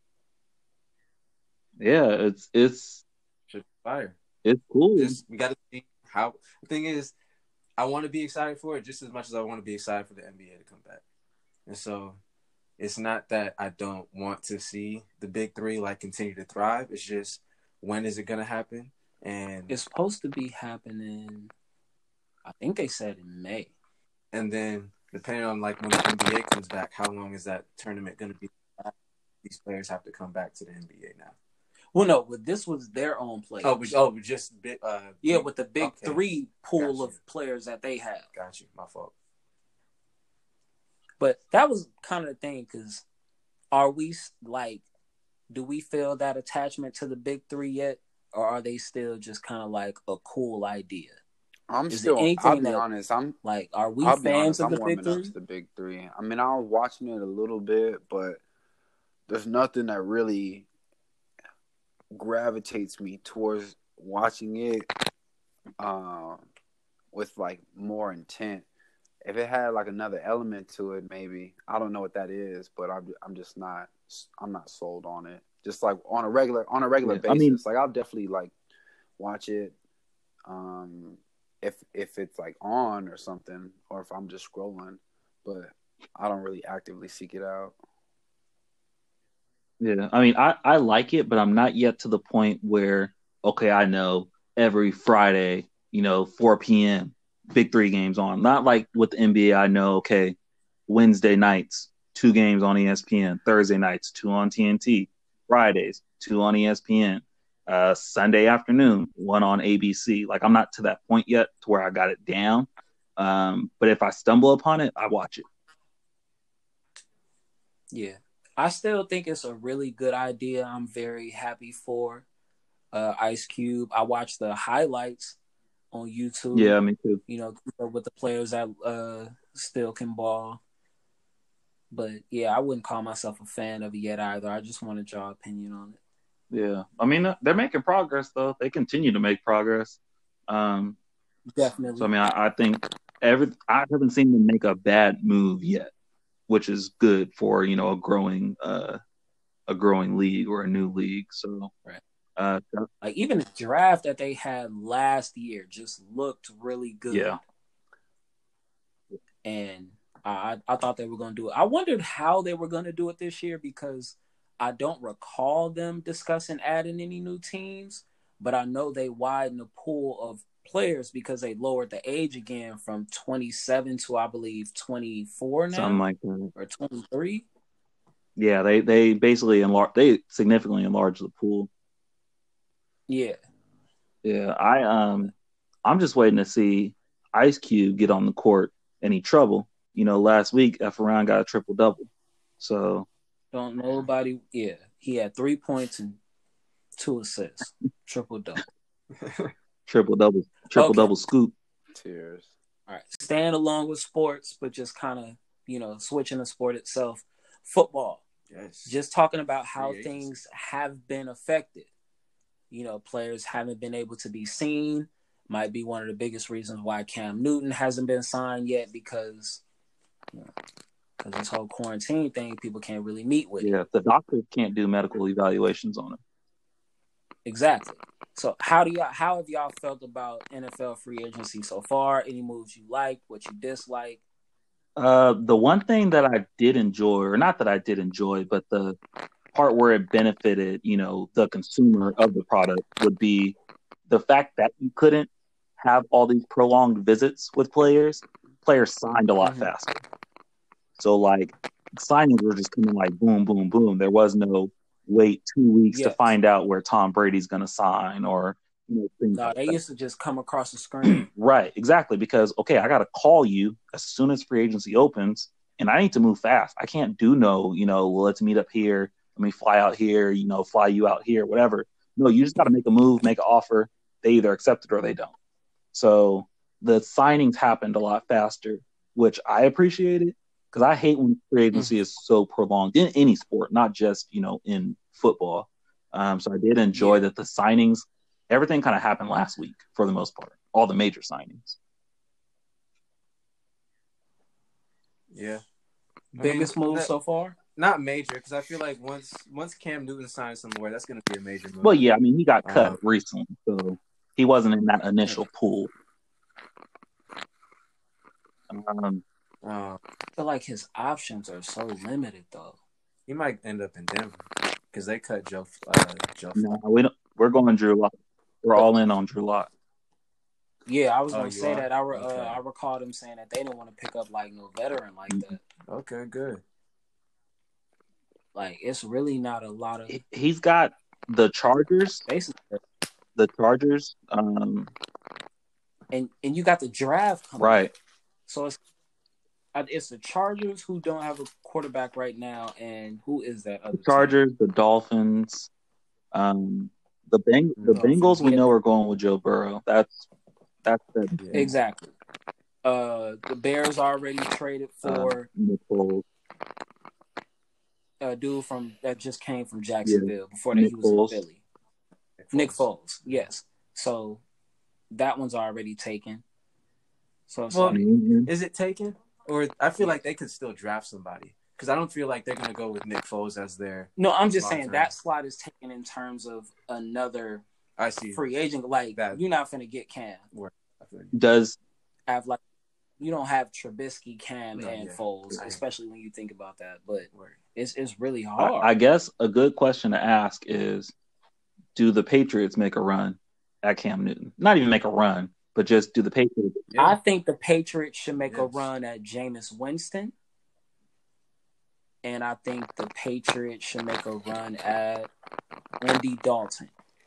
yeah. It's it's Should fire. it's cool. Just we got to see how. The thing is, I want to be excited for it just as much as I want to be excited for the N B A to come back. And so, it's not that I don't want to see the Big Three like continue to thrive. It's just when is it gonna happen? And It's supposed to be happening. I think they said in May. and then depending on like when the N B A comes back, how long is that tournament gonna be? These players have to come back to the N B A now. Well, no, but this was their own players. Oh, but, oh, but just bit. Uh, yeah, with the Big okay. Three pool Gotcha. of players that they have. Got you. My fault. But that was kind of the thing, because are we like, do we feel that attachment to the Big Three yet, or are they still just kind of like a cool idea? I'm Is still. there anything I'll be that- honest. I'm. Like, are we I'll be fans honest. of I'm the warming Big up Three? to the Big Three. I mean, I was watching it a little bit, but there's nothing that really gravitates me towards watching it um, with like more intent. If it had like another element to it, maybe I don't know what that is, but I'm I'm just not I'm not sold on it. Just like on a regular on a regular Yeah, basis, I mean- like I'll definitely like watch it. Um, if if it's like on or something, or if I'm just scrolling, but I don't really actively seek it out. Yeah, I mean, I, I like it, but I'm not yet to the point where, okay, I know every Friday, you know, four p.m., Big Three games on. Not like with the N B A, I know, okay, Wednesday nights, two games on E S P N. Thursday nights, two on T N T. Fridays, two on E S P N. Uh, Sunday afternoon, one on A B C. Like, I'm not to that point yet to where I got it down. Um, but if I stumble upon it, I watch it. Yeah. I still think it's a really good idea. I'm very happy for uh, Ice Cube. I watch the highlights on YouTube. Yeah, me too. You know, with the players that uh, still can ball. But yeah, I wouldn't call myself a fan of it yet either. I just wanted your opinion on it. Yeah, I mean they're making progress though. They continue to make progress. Um, Definitely. So I mean, I, I think every I haven't seen them make a bad move yet, which is good for you know a growing uh, a growing league or a new league. So right. Uh, like even the draft that they had last year just looked really good. Yeah. And I I thought they were going to do it. I wondered how they were going to do it this year because I don't recall them discussing adding any new teams, but I know they widened the pool of players because they lowered the age again from twenty-seven to I believe twenty-four now, something like that, or twenty-three. Yeah, they they basically enlarged. They significantly enlarged the pool. Yeah, yeah. I um, I'm just waiting to see Ice Cube get on the court any trouble. You know, last week Efferon got a triple double. So don't nobody. Yeah, he had three points and two assists, triple double. triple double, triple okay. double scoop. Tears. All right, staying along with sports, but just kind of you know switching the sport itself. Football. Yes. Just talking about how things have been affected. You know, players haven't been able to be seen. Might be one of the biggest reasons why Cam Newton hasn't been signed yet because, you know, because this whole quarantine thing, people can't really meet with. Yeah, it. the doctors can't do medical evaluations on him. Exactly. So how do y'all? How have y'all felt about N F L free agency so far? Any moves you like? What you dislike? Uh, the one thing that I did enjoy, or not that I did enjoy, but the part where it benefited, you know, the consumer of the product would be the fact that you couldn't have all these prolonged visits with players. Players signed a lot mm-hmm. faster. So, like, signings were just coming like boom, boom, boom. There was no wait two weeks yes. to find out where Tom Brady's going to sign or, you know, things no, like they that. used to just come across the screen. Right, exactly. Because, okay, I got to call you as soon as free agency opens, and I need to move fast. I can't do no, you know, well, let's meet up here. Let me fly out here, you know, fly you out here, whatever. No, you just got to make a move, make an offer. They either accept it or they don't. So the signings happened a lot faster, which I appreciated because I hate when free agency mm-hmm. is so prolonged in any sport, not just, you know, in football. Um, so I did enjoy yeah. that the signings, everything kind of happened last week for the most part, all the major signings. Yeah. Biggest I mean, move that, so far? Not major, because I feel like once once Cam Newton signs somewhere, that's going to be a major move. Well, yeah, I mean, he got cut um, uh, recently, so he wasn't in that initial pool. Um, uh, I feel like his options are so limited, though. He might end up in Denver because they cut Joe. Uh, Joe. No, we don't. We're going Drew Lock. We're all in on Drew Lock. Yeah, I was going oh, to say are? that. I re- okay. uh, I recall them saying that they didn't want to pick up like no veteran like that. Okay, good. Like, it's really not a lot of... He's got the Chargers. Basically. The Chargers. Um, and and you got the draft coming right. up. So it's it's the Chargers who don't have a quarterback right now, and who is that other The Chargers, team? the Dolphins. Um, the Beng- the Dolphins. Bengals, we yeah. know are going with Joe Burrow. That's, that's the... Yeah. Exactly. Uh, the Bears already traded for... Uh, A dude from that just came from Jacksonville yeah. before that Nick he was Foles. in Philly. Nick Foles. Nick Foles, yes. So that one's already taken. So it's well, like, is it taken? Or I feel like they could still draft somebody because I don't feel like they're gonna go with Nick Foles as their. No, I'm just saying that slot is taken in terms of another. I see free agent. Like that. You're not gonna get Cam. Does have like you don't have Trubisky, Cam, no, and yeah. Foles, right. especially when you think about that. But it's it's really hard. I, I guess a good question to ask is, do the Patriots make a run at Cam Newton? Not even make a run, but just do the Patriots? Yeah. I think the Patriots should make yes. a run at Jameis Winston, and I think the Patriots should make a run at Andy Dalton.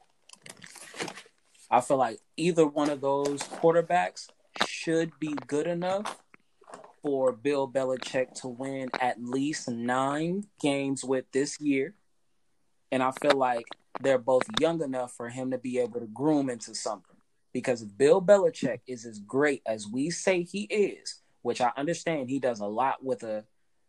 I feel like either one of those quarterbacks should be good enough for Bill Belichick to win at least nine games with this year. And I feel like they're both young enough for him to be able to groom into something. Because if Bill Belichick is as great as we say he is, which I understand he does a lot with a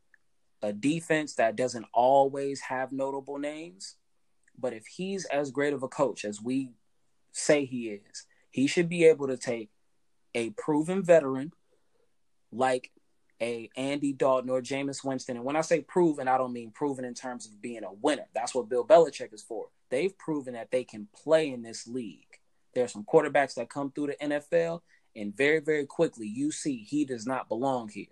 a defense that doesn't always have notable names, but if he's as great of a coach as we say he is, he should be able to take a proven veteran like a Andy Dalton or Jameis Winston. And when I say proven, I don't mean proven in terms of being a winner. That's what Bill Belichick is for. They've proven that they can play in this league. There are some quarterbacks that come through the N F L, and very, very quickly you see he does not belong here.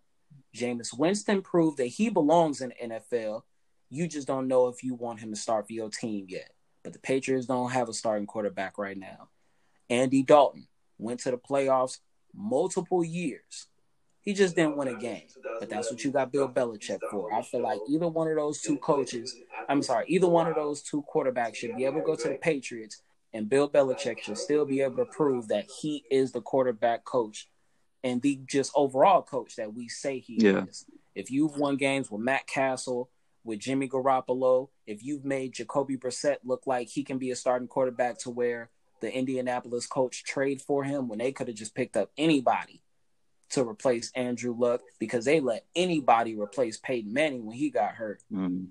Jameis Winston proved that he belongs in the N F L. You just don't know if you want him to start for your team yet. But the Patriots don't have a starting quarterback right now. Andy Dalton went to the playoffs multiple years. He just didn't win a game. But that's what you got Bill Belichick for. I feel like either one of those two coaches, I'm sorry, either one of those two quarterbacks should be able to go to the Patriots, and Bill Belichick should still be able to prove that he is the quarterback coach and the just overall coach that we say he yeah. is. If you've won games with Matt Castle, with Jimmy Garoppolo, if you've made Jacoby Brissett look like he can be a starting quarterback to where the Indianapolis coach trade for him when they could have just picked up anybody to replace Andrew Luck, because they let anybody replace Peyton Manning when he got hurt. Mm.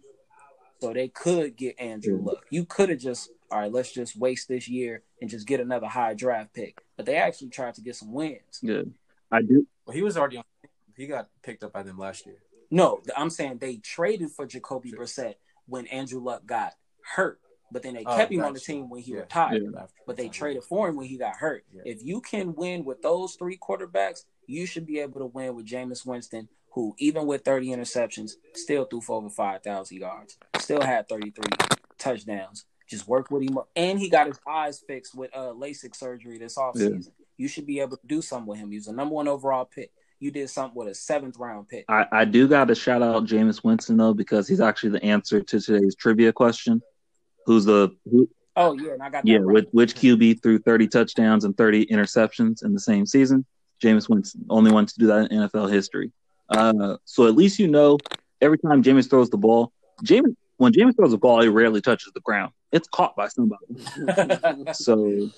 So they could get Andrew Yeah. Luck. You could have just, all right, let's just waste this year and just get another high draft pick. But they actually tried to get some wins. Yeah, I do. Well, he was already on. He got picked up by them last year. No, I'm saying they traded for Jacoby Brissett when Andrew Luck got hurt. But then they Oh, kept him on gotcha. the team when he Yeah. retired. Yeah. But they traded for him when he got hurt. Yeah. If you can win with those three quarterbacks, you should be able to win with Jameis Winston, who even with thirty interceptions, still threw for over five thousand yards, still had thirty-three touchdowns. Just work with him. And he got his eyes fixed with uh, LASIK surgery this offseason. Yeah. You should be able to do something with him. He was a number one overall pick. You did something with a seventh round pick. I, I do got to shout out Jameis Winston, though, because he's actually the answer to today's trivia question. Who's the who, Oh, yeah, and I got that yeah, right. which, which Q B threw thirty touchdowns and thirty interceptions in the same season? Jameis Winston, only one to do that in N F L history. Uh, so at least you know every time Jameis throws the ball, Jameis when Jameis throws the ball, he rarely touches the ground. It's caught by somebody. So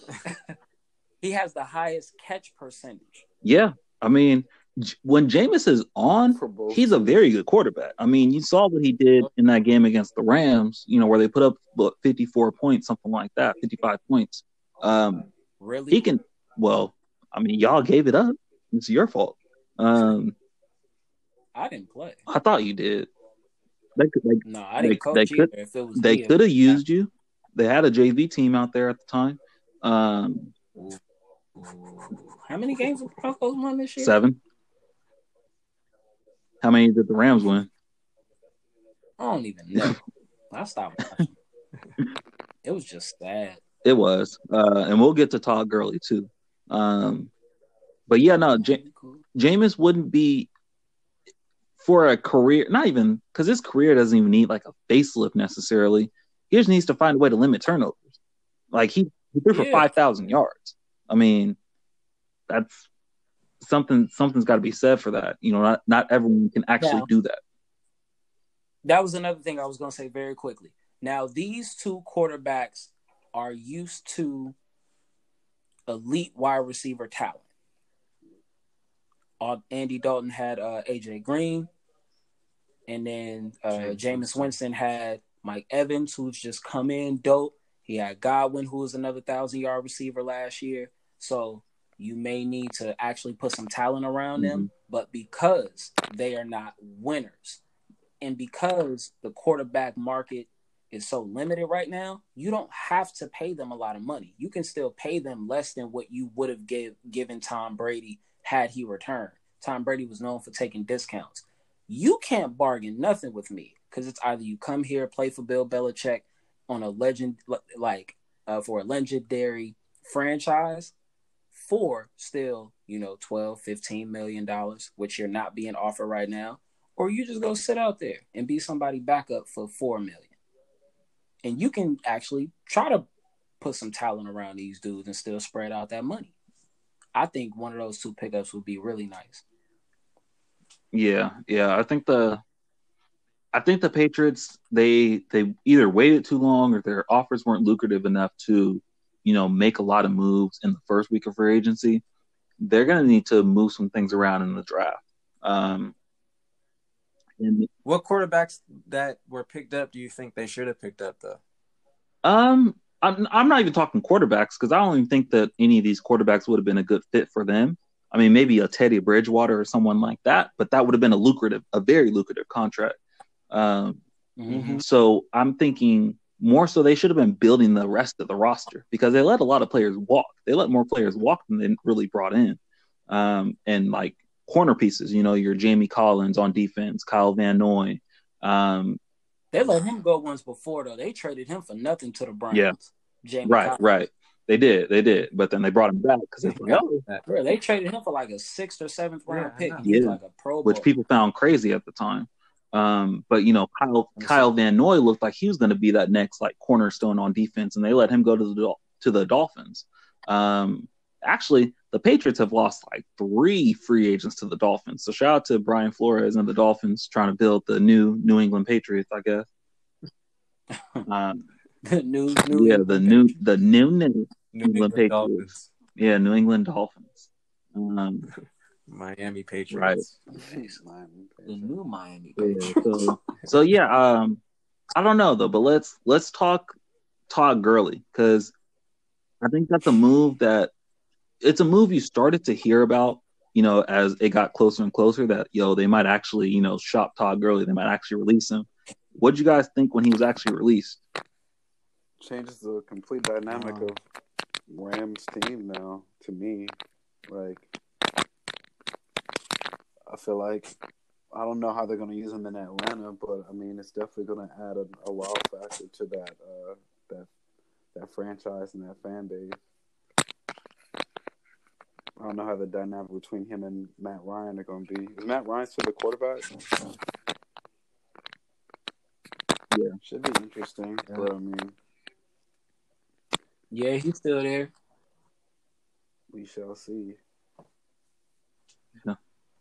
he has the highest catch percentage. Yeah, I mean, J- when Jameis is on, he's a very good quarterback. I mean, you saw what he did in that game against the Rams, you know, where they put up what, fifty-four points, something like that, fifty-five points. Um, Really? he can, well, I mean, y'all gave it up. It's your fault. Um, I didn't play. I thought you did. They could, they, No, I didn't they, coach they either. could, If it was they me, could have used you. They had a J V team out there at the time. Um, How many games did the Broncos won this year? seven. How many did the Rams win? I don't even know. I stopped watching. It was just sad. It was, uh, and we'll get to Todd Gurley too. Um, but yeah, no, J- Jameis wouldn't be for a career, not even because his career doesn't even need like a facelift necessarily. He just needs to find a way to limit turnovers. Like he, he threw for Yeah. five thousand yards. I mean, that's something. Something's got to be said for that. You know, not not everyone can actually Yeah. do that. That was another thing I was going to say very quickly. Now, these two quarterbacks are used to elite wide receiver talent. Uh, Andy Dalton had uh, A J Green, and then uh, Jameis Winston had Mike Evans, who's just come in dope. He had Godwin, who was another thousand-yard receiver last year. So you may need to actually put some talent around them. But because they are not winners, and because the quarterback market is so limited right now, you don't have to pay them a lot of money. You can still pay them less than what you would have give, given Tom Brady had he returned. Tom Brady was known for taking discounts. You can't bargain nothing with me because it's either you come here, play for Bill Belichick on a legend, like uh, for a legendary franchise, for still, you know, twelve, fifteen million dollars, which you're not being offered right now, or you just go sit out there and be somebody backup for four million. And you can actually try to put some talent around these dudes and still spread out that money. I think one of those two pickups would be really nice. Yeah, yeah. I think the I think the Patriots they they either waited too long or their offers weren't lucrative enough to, you know, make a lot of moves in the first week of free agency. They're going to need to move some things around in the draft. Um, and, what quarterbacks that were picked up do you think they should have picked up, though? Um, I'm, I'm not even talking quarterbacks because I don't even think that any of these quarterbacks would have been a good fit for them. I mean, maybe a Teddy Bridgewater or someone like that, but that would have been a lucrative, a very lucrative contract. Um, mm-hmm. So I'm thinking more so they should have been building the rest of the roster because they let a lot of players walk. They let more players walk than they really brought in. Um, and like corner pieces, you know, your Jamie Collins on defense, Kyle Van Noy. Um, they let him go once before, though. They traded him for nothing to the Browns. Yeah, Jamie right, Collins. right. They did, they did. But then they brought him back because it's like, oh. Bro, they traded him for like a sixth or seventh round yeah, pick. He's yeah. like a Pro Bowl. Which people found crazy at the time. Um, but, you know, Kyle, Kyle Van Noy looked like he was going to be that next, like, cornerstone on defense, and they let him go to the to the Dolphins. Um, actually, the Patriots have lost, like, three free agents to the Dolphins. So shout out to Brian Flores and the Dolphins trying to build the new New England Patriots, I guess. Um, the new, new yeah, England the new, Patriots. the new, new, New England England Patriots. Dolphins. Yeah, New England Dolphins. Um, Miami Patriots. Right. The new Miami Yeah, Patriots. so, so yeah, um, I don't know though, but let's let's talk Todd Gurley because I think that's a move that it's a move you started to hear about, you know, as it got closer and closer that yo they might actually you know shop Todd Gurley, they might actually release him. What did you guys think when he was actually released? Changes the complete dynamic Um, of Rams team now. To me, like. I feel like I don't know how they're going to use him in Atlanta, but I mean it's definitely going to add a, a wow factor to that uh, that that franchise and that fan base. I don't know how the dynamic between him and Matt Ryan are going to be. Is Matt Ryan still the quarterback? Yeah, should be interesting. Yeah. But I mean, Yeah, he's still there. we shall see. yeah.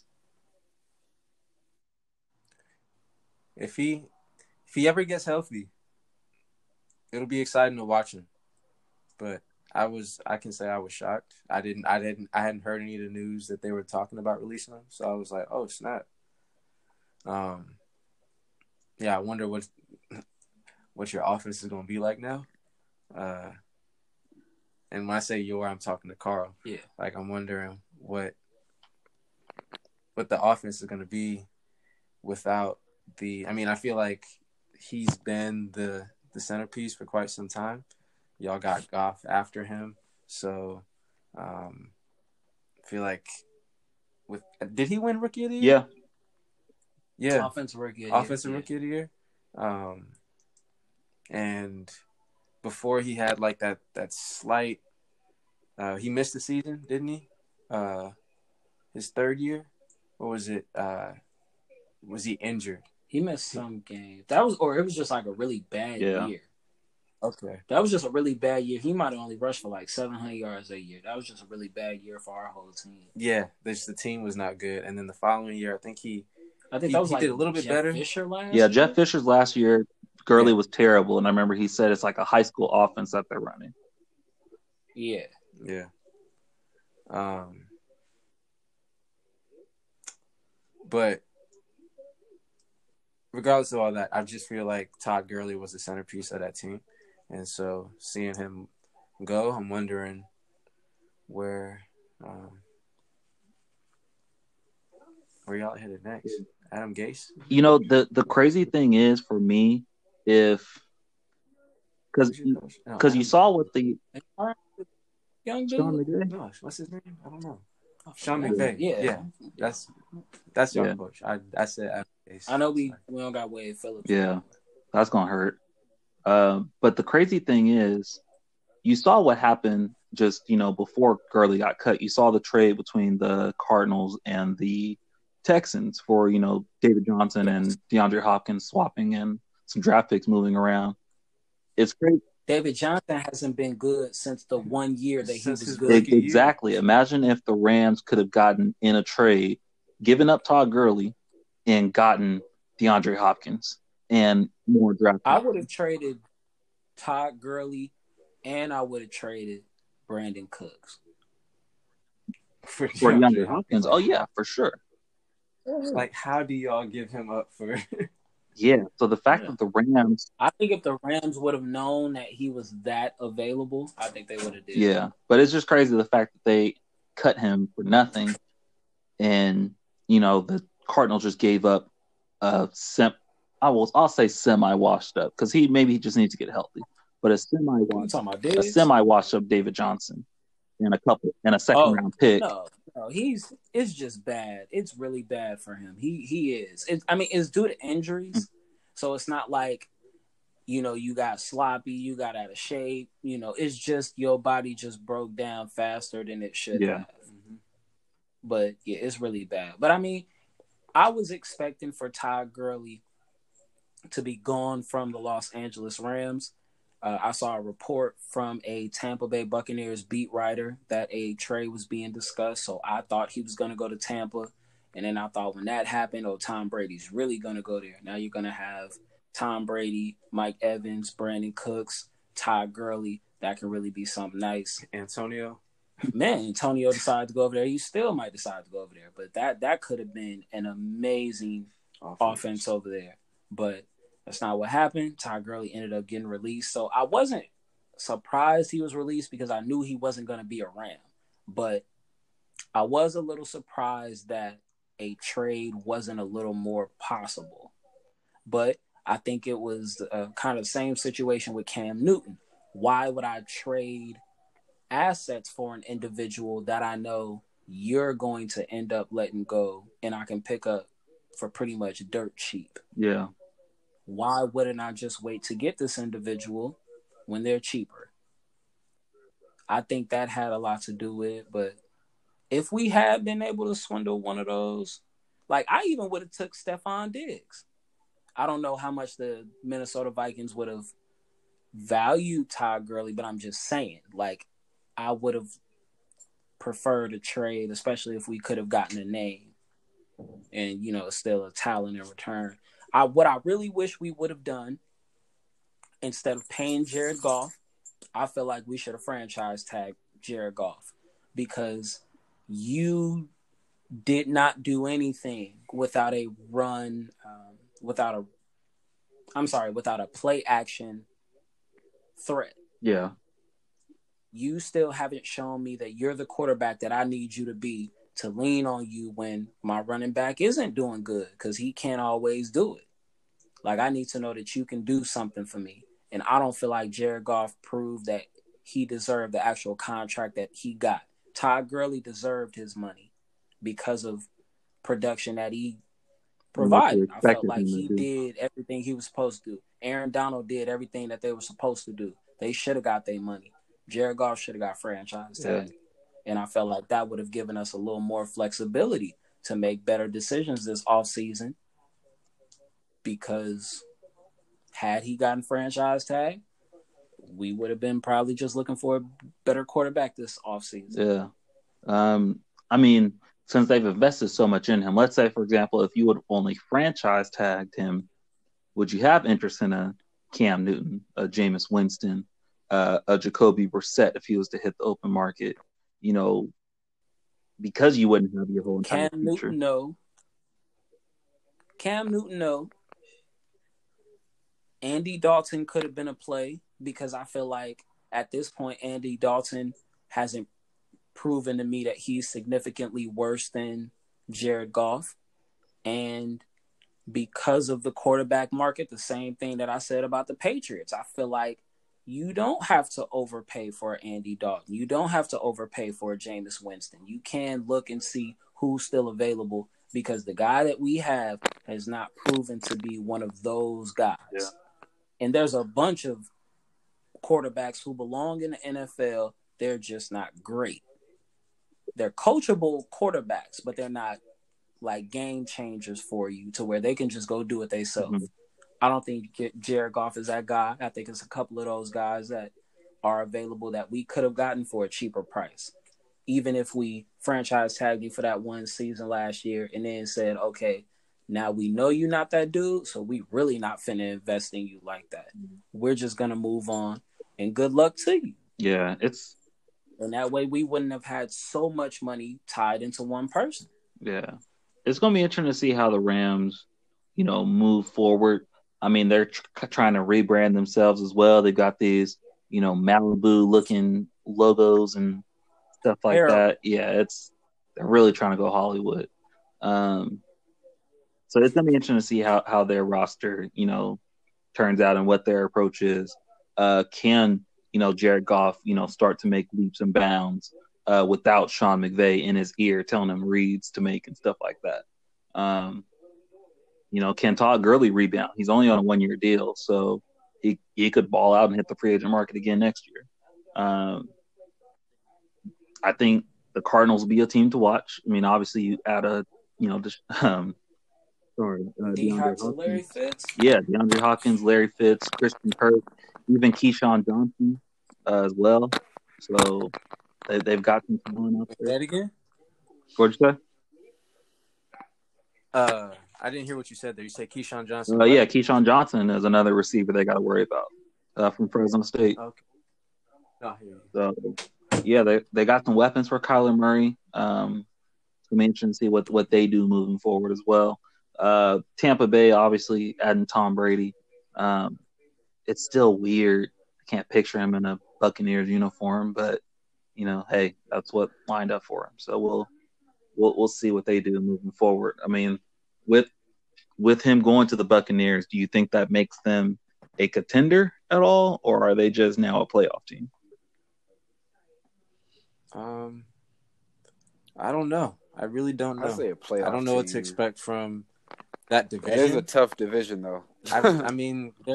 If he if he ever gets healthy, it'll be exciting to watch him. But I was I can say I was shocked. I didn't I didn't I hadn't heard any of the news that they were talking about releasing him. So I was like, oh snap. Um yeah, I wonder what what your offense is gonna be like now. Uh and when I say your, I'm talking to Carl. Yeah. Like I'm wondering what what the offense is gonna be without the I mean, I feel like he's been the the centerpiece for quite some time. Y'all got Goff after him. So um I feel like with did he win rookie of the year? Yeah. Yeah. Offensive rookie. Offensive yeah. rookie of the year. Um and before he had like that that slight uh he missed the season, didn't he? Uh his third year? Or was it uh was he injured? He missed some games. That was, or it was just like a really bad Yeah. year. Okay. That was just a really bad year. He might have only rushed for like seven hundred yards a year. That was just a really bad year for our whole team. Yeah, this the team was not good. And then the following year I think he I think He- that was he like did a little bit Jeff better. Fisher last Yeah, year. Jeff Fisher's last year, Gurley Yeah. was terrible, and I remember he said it's like a high school offense that they're running. Yeah. Yeah. Um but regardless of all that, I just feel like Todd Gurley was the centerpiece of that team. And so seeing him go, I'm wondering where um, where y'all headed next. Adam Gase? You know, the the crazy thing is for me, if because Who's your coach? No, because you Adam- saw what the Young dude. Sean McVay. No, what's his name? I don't know. I Sean forgot. McVay. Yeah. Yeah. That's that's your Yeah. coach. I I said Adam Gase. I know we, we don't got Wade Phillips. Yeah, that's gonna hurt. Uh, but the crazy thing is, you saw what happened just you know before Gurley got cut. You saw the trade between the Cardinals and the Texans for you know David Johnson and DeAndre Hopkins swapping and some draft picks moving around. It's great. David Johnson hasn't been good since the one year that he Since was his good. rookie year. Exactly. Imagine if the Rams could have gotten in a trade, given up Todd Gurley, and gotten DeAndre Hopkins and more draft. I would have traded Todd Gurley, and I would have traded Brandon Cooks for DeAndre Hopkins. Oh yeah, for sure. Like, how do y'all give him up for? Yeah. So the fact Yeah. that the Rams, I think if the Rams would have known that he was that available, I think they would have did. yeah, but it's just crazy the fact that they cut him for nothing, and you know the Cardinals just gave up a sem. I will. I'll say semi washed up because he maybe he just needs to get healthy, but a semi You washed, talking about a Diggs? semi washed up David Johnson and a couple and a second Oh, round pick. No, no, he's it's just bad. It's really bad for him. He he is. It, I mean, it's due to injuries, Mm-hmm. so it's not like you know you got sloppy, you got out of shape. You know, it's just your body just broke down faster than it should Yeah. have. Mm-hmm. But yeah, it's really bad. But I mean, I was expecting for Todd Gurley to be gone from the Los Angeles Rams. Uh, I saw a report from a Tampa Bay Buccaneers beat writer that a trade was being discussed. So I thought he was going to go to Tampa. And then I thought when that happened, oh, Tom Brady's really going to go there. Now you're going to have Tom Brady, Mike Evans, Brandon Cooks, Todd Gurley. That can really be something nice. Antonio? Man, Antonio decided to go over there. You still might decide to go over there. But that, that could have been an amazing offense. offense over there. But that's not what happened. Todd Gurley ended up getting released. So I wasn't surprised he was released because I knew he wasn't going to be a Ram. But I was a little surprised that a trade wasn't a little more possible. But I think it was a kind of same situation with Cam Newton. Why would I trade assets for an individual that I know you're going to end up letting go and I can pick up for pretty much dirt cheap? Yeah. Why wouldn't I just wait to get this individual when they're cheaper? I think that had a lot to do with it. But if we had been able to swindle one of those, like I even would have took Stephon Diggs. I don't know how much the Minnesota Vikings would have valued Todd Gurley, but I'm just saying, like, I would have preferred a trade, especially if we could have gotten a name and, you know, still a talent in return. I, what I really wish we would have done, instead of paying Jared Goff, I feel like we should have franchise tagged Jared Goff because you did not do anything without a run, um, without a, I'm sorry, without a play action threat. Yeah. You still haven't shown me that you're the quarterback that I need you to be to lean on you when my running back isn't doing good because he can't always do it. Like, I need to know that you can do something for me. And I don't feel like Jared Goff proved that he deserved the actual contract that he got. Todd Gurley deserved his money because of production that he provided. I felt like he did everything he was supposed to do. Aaron Donald did everything that they were supposed to do. They should have got their money. Jared Goff should have got franchise tag. Yeah. And I felt like that would have given us a little more flexibility to make better decisions this offseason because had he gotten franchise tag, we would have been probably just looking for a better quarterback this offseason. Yeah. Um, I mean, since they've invested so much in him, let's say, for example, if you would have only franchise tagged him, would you have interest in a Cam Newton, a Jameis Winston, uh, a Jacoby Brissett if he was to hit the open market? You know, because you wouldn't have your whole entire Cam future. Newton, no. Cam Newton, no. Andy Dalton could have been a play because I feel like at this point, Andy Dalton hasn't proven to me that he's significantly worse than Jared Goff. And because of the quarterback market, the same thing that I said about the Patriots, I feel like you don't have to overpay for Andy Dalton. You don't have to overpay for Jameis Winston. You can look and see who's still available because the guy that we have has not proven to be one of those guys. Yeah. And there's a bunch of quarterbacks who belong in the N F L. They're just not great. They're coachable quarterbacks, but they're not like game changers for you to where they can just go do it themselves. Mm-hmm. I don't think Jared Goff is that guy. I think it's a couple of those guys that are available that we could have gotten for a cheaper price. Even if we franchise tagged you for that one season last year and then said, okay, Now we know you're not that dude, so we really not finna invest in you like that. We're just gonna move on, and good luck to you. Yeah, it's and that way we wouldn't have had so much money tied into one person. Yeah, it's gonna be interesting to see how the Rams, you know, move forward. I mean, they're tr- trying to rebrand themselves as well. They've got these, you know, Malibu looking logos and stuff like Terrible. that. Yeah, it's they're really trying to go Hollywood. Um, so it's gonna be interesting to see how how their roster, you know, turns out and what their approach is. Uh, can you know Jared Goff, you know, start to make leaps and bounds uh, without Sean McVay in his ear telling him reads to make and stuff like that. Um, you know, can Todd Gurley rebound? He's only on a one year deal, so he he could ball out and hit the free agent market again next year. Um, I think the Cardinals will be a team to watch. I mean, obviously you add a you know just um, sorry, uh, D DeAndre Hop to Larry Hopkins. Fitz. Yeah, DeAndre Hopkins, Larry Fitz, Christian Kirk, even Keyshawn Johnson uh, as well. So they, they've got some talent out Say there. that again? What'd you say? Uh, I didn't hear what you said there. You said Keyshawn Johnson. Uh, what? yeah, Keyshawn Johnson is another receiver they got to worry about uh, from Fresno State. Okay. No, I hear you. So, yeah, they they got some weapons for Kyler Murray. Um, it's gonna be interesting to see what, what they do moving forward as well. Uh, Tampa Bay, obviously, adding Tom Brady. Um, it's still weird. I can't picture him in a Buccaneers uniform, but you know, hey, that's what lined up for him. So we'll we'll we'll see what they do moving forward. I mean, with with him going to the Buccaneers, do you think that makes them a contender at all, or are they just now a playoff team? Um, I don't know. I really don't know. I say a playoff. I don't know what to team. expect from that It is division. a tough division, though. I, I mean, they're-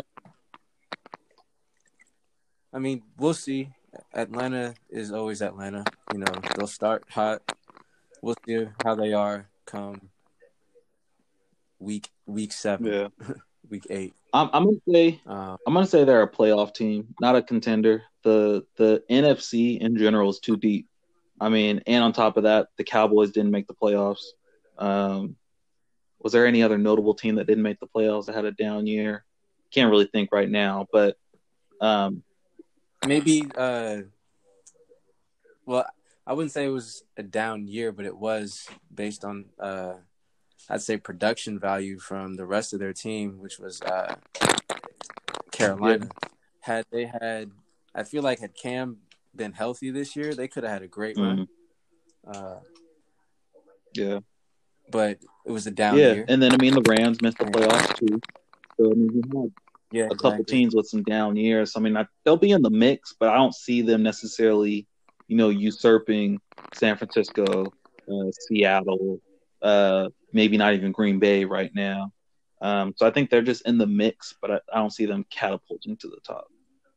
I mean, we'll see. Atlanta is always Atlanta. You know, they'll start hot. We'll see how they are come week week seven, Yeah, week eight. I'm, I'm gonna say Um, I'm gonna say they're a playoff team, not a contender. The the N F C in general is too deep. I mean, and on top of that, the Cowboys didn't make the playoffs. Um, was there any other notable team that didn't make the playoffs that had a down year? Can't really think right now, but um, maybe. Uh, well, I wouldn't say it was a down year, but it was based on, uh, I'd say, production value from the rest of their team, which was uh, Carolina. Yeah. Had they had, I feel like had Cam been healthy this year, they could have had a great run. mm-hmm. Uh, yeah, but it was a down yeah. year. And then I mean, the Rams missed the playoffs too. So I mean, you had yeah, a exactly. couple teams with some down years. I mean, I, they'll be in the mix, but I don't see them necessarily, you know, usurping San Francisco, uh, Seattle, uh, maybe not even Green Bay right now. Um, so I think they're just in the mix, but I, I don't see them catapulting to the top.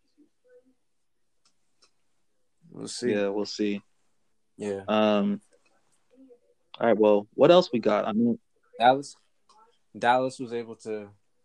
We'll see. Yeah, we'll see. Yeah. Um. All right. Well, what else we got? I mean, Dallas. Dallas was able to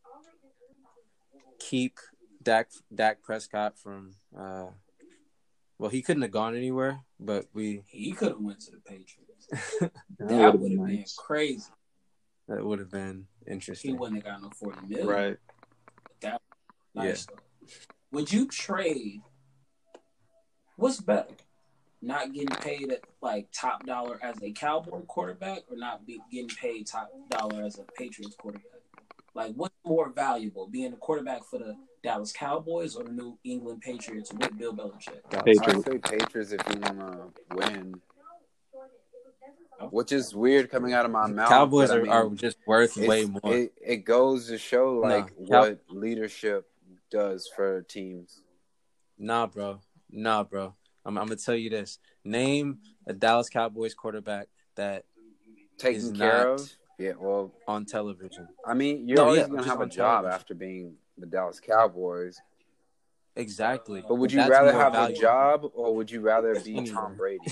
keep Dak Dak Prescott from. Uh, well, he couldn't have gone anywhere, but we. He could have went to the Patriots. that, that would have been nice. Crazy. That would have been interesting. He wouldn't have got no forty million. Right. That was nice. Yeah. Would you trade? What's better? Not getting paid at like top dollar as a Cowboy quarterback, or not be getting paid top dollar as a Patriots quarterback? Like, what's more valuable, being a quarterback for the Dallas Cowboys or the New England Patriots with Bill Belichick? Patriots. I'd say Patriots if you want to win. Which is weird coming out of my mouth. Cowboys but, I are, mean, are just worth way more. It, it goes to show like nah, what Cow- leadership does for teams. Nah, bro. Nah, bro. I'm, I'm gonna tell you this. Name a Dallas Cowboys quarterback that taken is care not of. Yeah, well, on television. I mean, you're no, always yeah, gonna just have a on job television. after being the Dallas Cowboys. Exactly. But would But you that's rather more have valuable. a job or would you rather be Anyway. Tom Brady?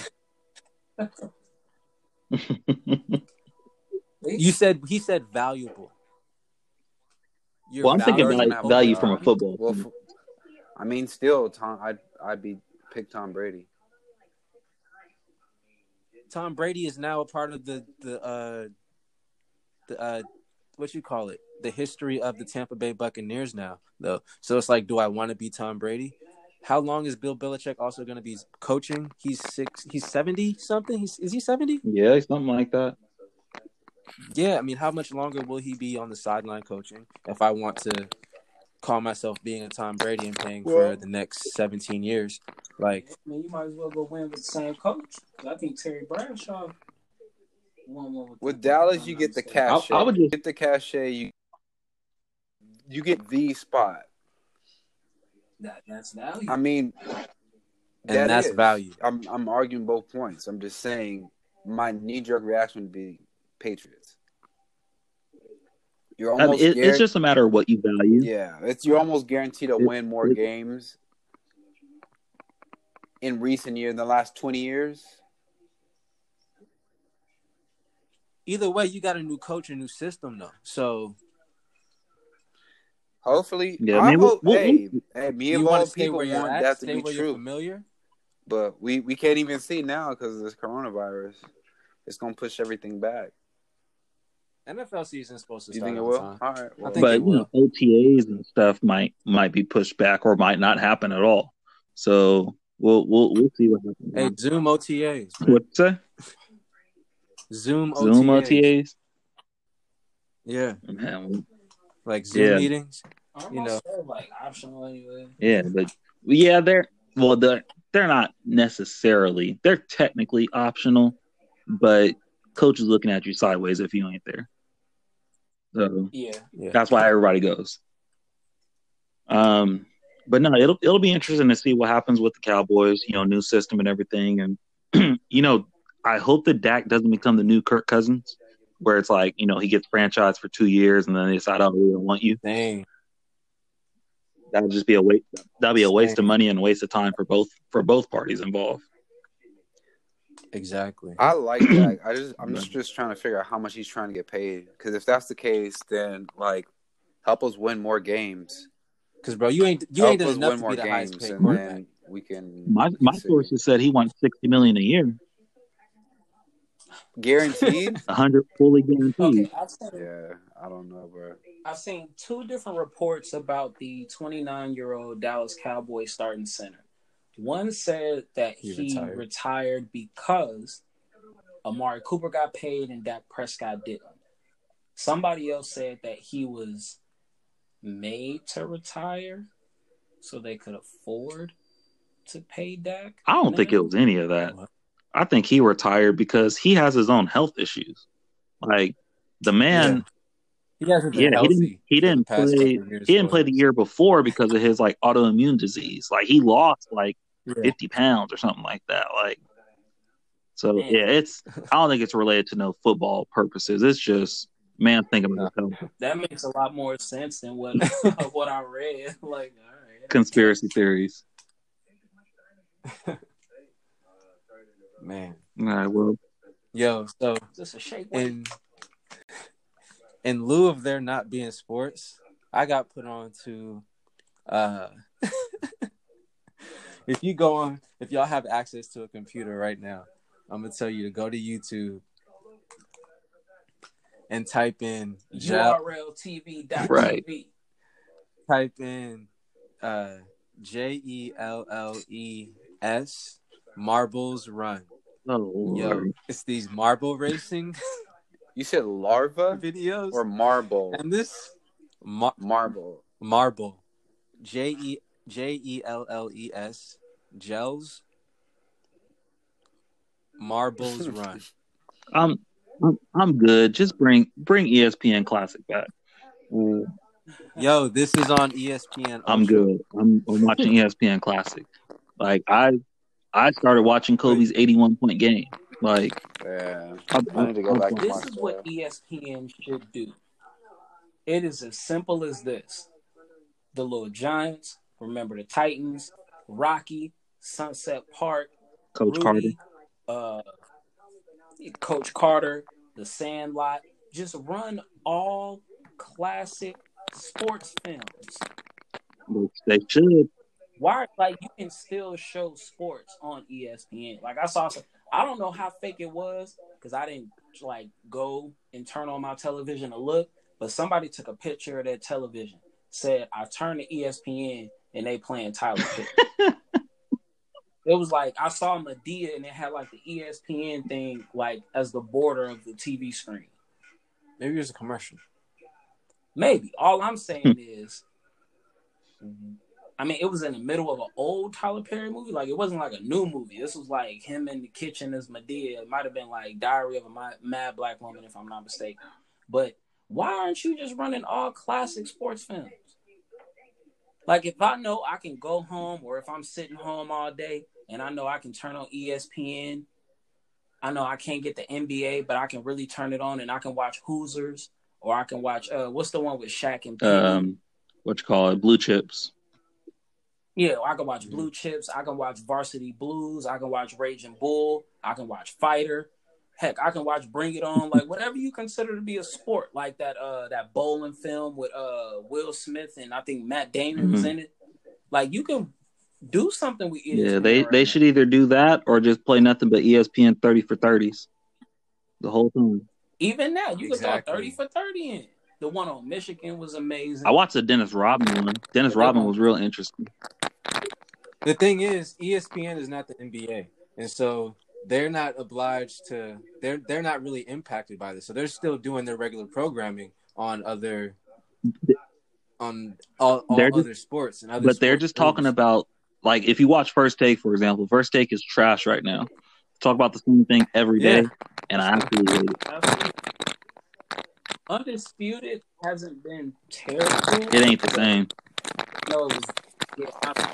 You said he said valuable. You're well, I'm thinking valuable. value, value from a football. Well, f- I mean, still, Tom. I'd I'd be pick Tom Brady. Tom Brady is now a part of the the uh, the uh, what you call it, the history of the Tampa Bay Buccaneers now, though. So it's like, do I want to be Tom Brady? How long is Bill Belichick also going to be coaching? He's six. He's seventy something. He's, is he seventy? Yeah, something like that. Yeah, I mean, how much longer will he be on the sideline coaching if I want to call myself being a Tom Brady and paying Well, for the next seventeen years? Like, I mean, you might as well go win with the same coach. I think Terry Bradshaw won one with, with the, Dallas, you get the cachet. I, I would just get the cachet. You you get the spot. That, that's value. I mean, and that that's is. value. I'm I'm arguing both points. I'm just saying my knee jerk reaction would be Patriots. You're I mean, almost it, guar- it's just a matter of what you value. yeah. It's you're almost guaranteed to It- win more it- games in recent years, in the last twenty years. Either way, you got a new coach, a new system, though. So Hopefully, Yeah, I I mean, we'll- hope. we'll- hey, hey, me you and want all to stay people where you're want at, that to stay be where you're true, familiar. but we we can't even see now because of this coronavirus. It's gonna push everything back. N F L season is supposed to Do you start think it on will? time. All right. Well, I think but it you know, will. O T As and stuff might might be pushed back or might not happen at all. So we'll we'll we'll see what happens. Hey, Zoom O T As. Man. What'd you say? Zoom O T As. Zoom O T As? Yeah, Man, like Zoom Yeah. meetings. Aren't you know. most of, like optional anyway. yeah, but yeah, they're well, they're they're not necessarily. They're technically optional, but coach is looking at you sideways if you ain't there. So Yeah. Yeah. that's why everybody goes. Um, but no, it'll it'll be interesting to see what happens with the Cowboys. You know, new system and everything, and you know, I hope that Dak doesn't become the new Kirk Cousins, where it's like, you know, he gets franchised for two years and then they decide, oh, we don't want you. Dang. That would just be a waste. That'd be a waste of Same. money and a waste of time for both for both parties involved. Exactly. I like that. I just I'm just, just trying to figure out how much he's trying to get paid. Because if that's the case, then like help us win more games. Because bro, you ain't you help ain't done us enough win to more be the highest games, paid and quarterback. then we can. My we my can see. sources said he wants sixty million a year, Guaranteed. a hundred fully guaranteed. Okay, I've seen Yeah, I don't know, bro. I've seen two different reports about the twenty-nine-year-old Dallas Cowboys starting center. One said that He he retired. retired. because Amari Cooper got paid and Dak Prescott didn't. Somebody else said that he was made to retire so they could afford to pay Dak. I don't now. think it was any of that. What? I think he retired because he has his own health issues. Like the man, He hasn't been yeah, he healthy. didn't he for the didn't past play couple of years he didn't for play us. the year before because of his like autoimmune disease. Like he lost like Yeah. fifty pounds or something like that. Like so Man. yeah, it's I don't think it's related to no football purposes. It's just man thinking about his health. That makes a lot more sense than what what I read. Like, all right, Conspiracy theories. Man. All right, well, Yo, so Just a shake weight. in in lieu of there not being sports, I got put on to uh if you go on if y'all have access to a computer right now, I'm gonna tell you to go to YouTube and type in U gel, R L T V dot Right. T V. type in uh J E L L E S Marbles Run. oh Yo, Lord. it's these marble racing You said larva videos. or marble? And this mar- Marble. marble, J E J E L L E S, gels, marbles run. I'm, I'm I'm good. Just bring bring E S P N Classic back. Uh, Yo, this is on E S P N. I'm Ultra. good. I'm, I'm watching E S P N Classic. Like I I started watching Kobe's eighty-one point game. Like Yeah. I'll, I need to go I'll- back and This watch is what that. E S P N should do. It is as simple as this. The Little Giants, Remember the Titans, Rocky, Sunset Park, Coach Carter. Rudy, uh, Coach Carter, The Sandlot. Just run all classic sports films. They should. Why? Like, you can still show sports on E S P N. Like, I saw some. I don't know how fake it was because I didn't like go and turn on my television to look. but somebody took a picture of their television, said, I turned to E S P N and they playing Tyler Perry. It was like, I saw Madea and it had like the E S P N thing like as the border of the T V screen. Maybe it was a commercial. Maybe. All I'm saying is, I mean, it was in the middle of an old Tyler Perry movie. Like, it wasn't like a new movie. This was like him in the kitchen as Madea. It might have been like Diary of a Mad Black Woman, if I'm not mistaken. But why aren't you just running all classic sports films? Like, if I know I can go home, or if I'm sitting home all day and I know I can turn on E S P N, I know I can't get the N B A, but I can really turn it on and I can watch Hoosiers, or I can watch, uh, what's the one with Shaq and Penny? Um, what you call it? Blue Chips. Yeah, I can watch Blue Chips. I can watch Varsity Blues. I can watch Raging Bull. I can watch Fighter. Heck, I can watch Bring It On. Like, whatever you consider to be a sport, like that uh, that bowling film with uh, Will Smith and I think Matt Damon mm-hmm. was in it. Like, you can do something with E S P N. Yeah, they, right they now. should either do that or just play nothing but E S P N thirty for thirties the whole time. Even now, you exactly. can throw thirty for thirty in. The one on Michigan was amazing. I watched the Dennis Rodman one. Dennis Rodman was real interesting. The thing is, E S P N is not the N B A, and so they're not obliged to. They're they're not really impacted by this, so they're still doing their regular programming on other, on all, all just, other sports and other. But they're just talking movies. about, like, if you watch First Take, for example, First Take is trash right now. Talk about the same thing every day, yeah. and I absolutely hate it. Absolutely. Undisputed hasn't been terrible. It ain't the same. No, it was, yeah,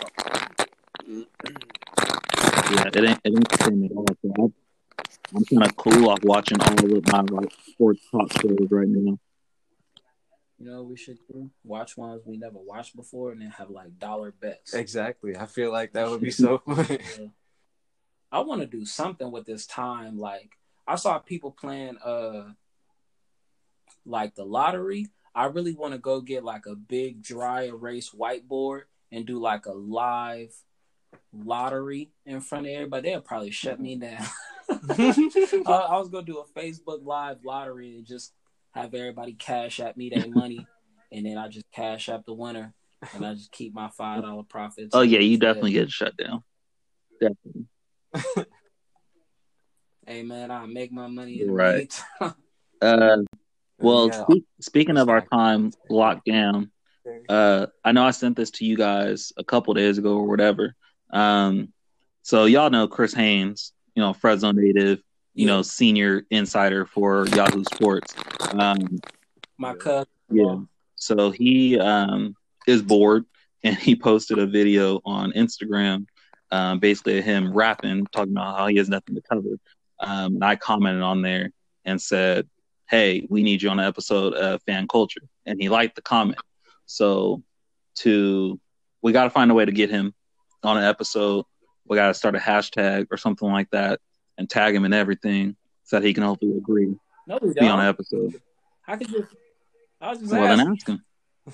yeah, it ain't it ain't the same at all. So I, I'm kind of cool off watching all of my like sports talk shows right now. You know, we should do? Watch ones we never watched before, and then have like dollar bets. Exactly. I feel like that would be so fun. Yeah. I want to do something with this time. Like, I saw people playing uh. like the lottery. I really want to go get like a big dry erase whiteboard and do like a live lottery in front of everybody. They'll probably shut me down. I, I was going to do a Facebook Live lottery and just have everybody cash at me their money, and then I just cash up the winner, and I just keep my five dollar profits. Oh yeah, you definitely get shut down. Definitely. Hey man, I make my money in right. Uh, well, yeah. speak, speaking of our time locked down, uh, I know I sent this to you guys a couple days ago or whatever. Um, so y'all know Chris Haynes, you know, Fresno native, you yeah. know, senior insider for Yahoo Sports. Um, My cousin. Yeah. So he um, is bored, and he posted a video on Instagram, um, basically him rapping, talking about how he has nothing to cover. Um, and I commented on there and said, hey, we need you on an episode of Fan Culture. And he liked the comment. So to we got to find a way to get him on an episode. We got to start a hashtag or something like that and tag him in everything so that he can hopefully agree no, we to be on an episode. I could just, I was just well, asking. then ask him.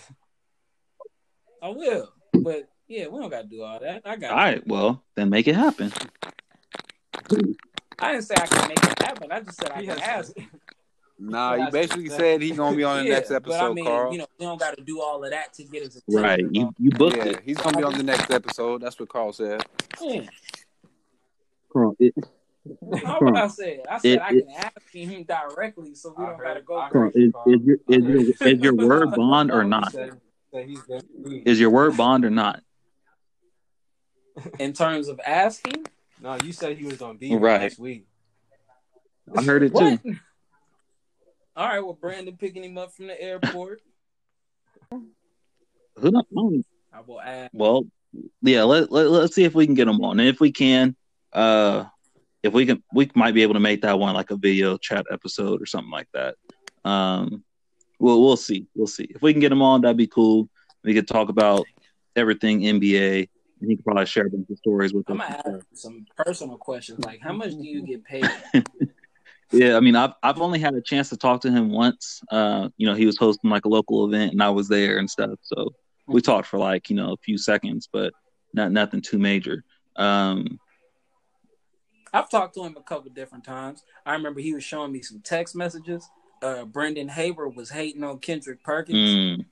I will. But, yeah, we don't got to do all that. I got All right, well, then make it happen. I didn't say I can make it happen. I just said I can ask. Nah, you basically said he's gonna be on the yeah, next episode, but I mean, Carl. You know, we don't got to do all of that to get his attention. Right, you you booked yeah, it. He's gonna be on the next episode. That's what Carl said. Yeah. Carl, it, How would I say it? I said it, I can it, ask him directly, so we I don't got to go. Carl, is, is, your, is, your, is your word bond or not? Is your word bond or not? In terms of asking? No, you said he was on B right. last week. I heard it what? too. All right, well, Brandon picking him up from the airport. Who knows? I will ask. Well, yeah, let, let, let's see if we can get him on. And if we can, uh, if we can, we might be able to make that one like a video chat episode or something like that. Um, we'll, we'll see. We'll see. If we can get him on, that'd be cool. We could talk about everything N B A. And he could probably share a bunch of stories with us. I'm going to ask some personal questions, like how much do you get paid? Yeah, I mean, I've I've only had a chance to talk to him once. Uh, you know, he was hosting like a local event, and I was there and stuff. So we talked for like you know a few seconds, but not nothing too major. Um, I've talked to him a couple different times. I remember he was showing me some text messages uh, Brendan Haber was hating on Kendrick Perkins. Mm.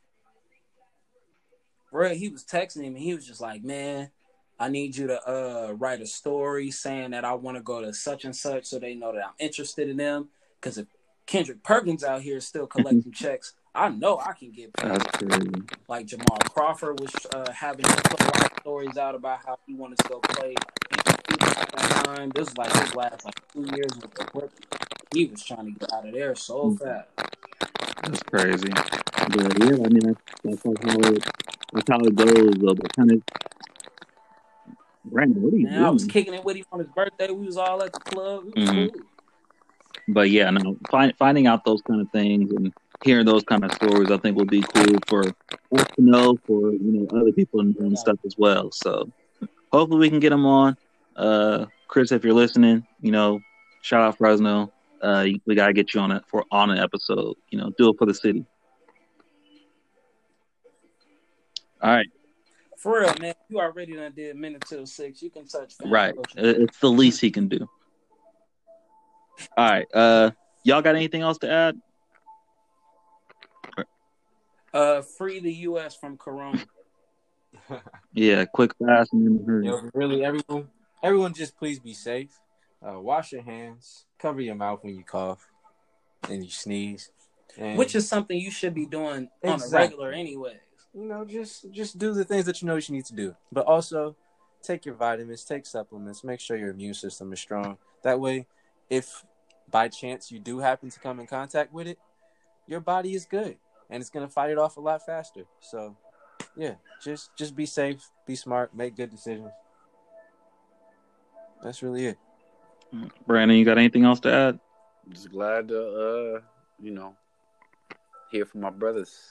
Bro, he was texting him and he was just like, man, I need you to uh, write a story saying that I want to go to such and such so they know that I'm interested in them. Because if Kendrick Perkins out here still collecting checks, I know I can get paid. That's crazy. Like Jamal Crawford was uh, having to put a lot of stories out about how he wanted to go play at that time. This was like his last like two years with the Clippers. He was trying to get out of there so fast. That's crazy. But yeah, I mean that's that's like how it that's how it goes though. But kind of Brandon, what are you Man, doing? I was kicking it with him on his birthday. We was all at the club. It was Mhm. cool. But yeah, no, find, finding out those kind of things and hearing those kind of stories, I think will be cool for us to know, for you know other people and, and stuff as well. So hopefully we can get them on. Uh, Chris, if you're listening, you know, shout out Fresno. Uh, we gotta get you on it for on an episode. You know, do it for the city. All right, For real, man. You already done did minute till six. You can touch fan Right. coaching. It- It's the least he can do. All right. Uh, y'all got anything else to add? Uh, free the U S from Corona. Yeah, quick, fast, and in a hurry. You know, really, everyone, everyone, just please be safe. Uh, wash your hands. Cover your mouth when you cough and you sneeze. And, Which is something you should be doing on Exactly. a regular anyways. you know, just just do the things that you know you need to do. But also, take your vitamins, take supplements, make sure your immune system is strong. That way, if by chance you do happen to come in contact with it, your body is good and it's gonna fight it off a lot faster. So, yeah, just just be safe, be smart, make good decisions. That's really it. Brandon, you got anything else to add? Just glad to, uh, you know, hear from my brothers.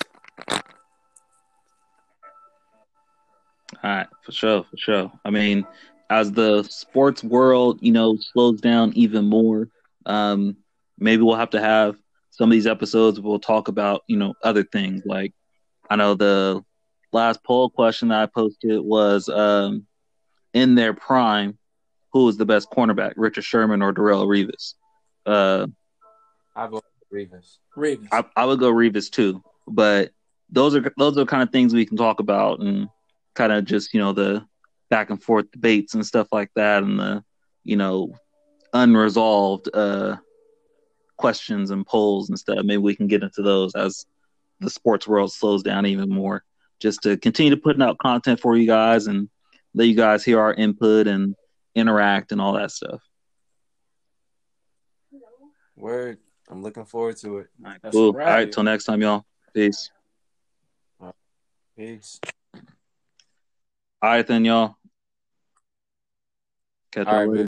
All right, for sure, for sure. I mean, as the sports world, you know, slows down even more, um, maybe we'll have to have some of these episodes. We'll talk about, you know, other things. Like, I know the last poll question that I posted was, um, in their prime, who is the best cornerback, Richard Sherman or Darrell Revis? Uh, I vote for Revis. Ravens. I, I would go Revis too, but those are those are kind of things we can talk about and kind of just, you know, the back and forth debates and stuff like that, and the, you know, unresolved uh, questions and polls and stuff. Maybe we can get into those as the sports world slows down even more, just to continue to putting out content for you guys and let you guys hear our input and interact and all that stuff. Word. I'm looking forward to it. All right, That's cool. a All wrap. right, till next time, y'all. Peace. Peace. All right, then, y'all. Catch All y'all right, later. man.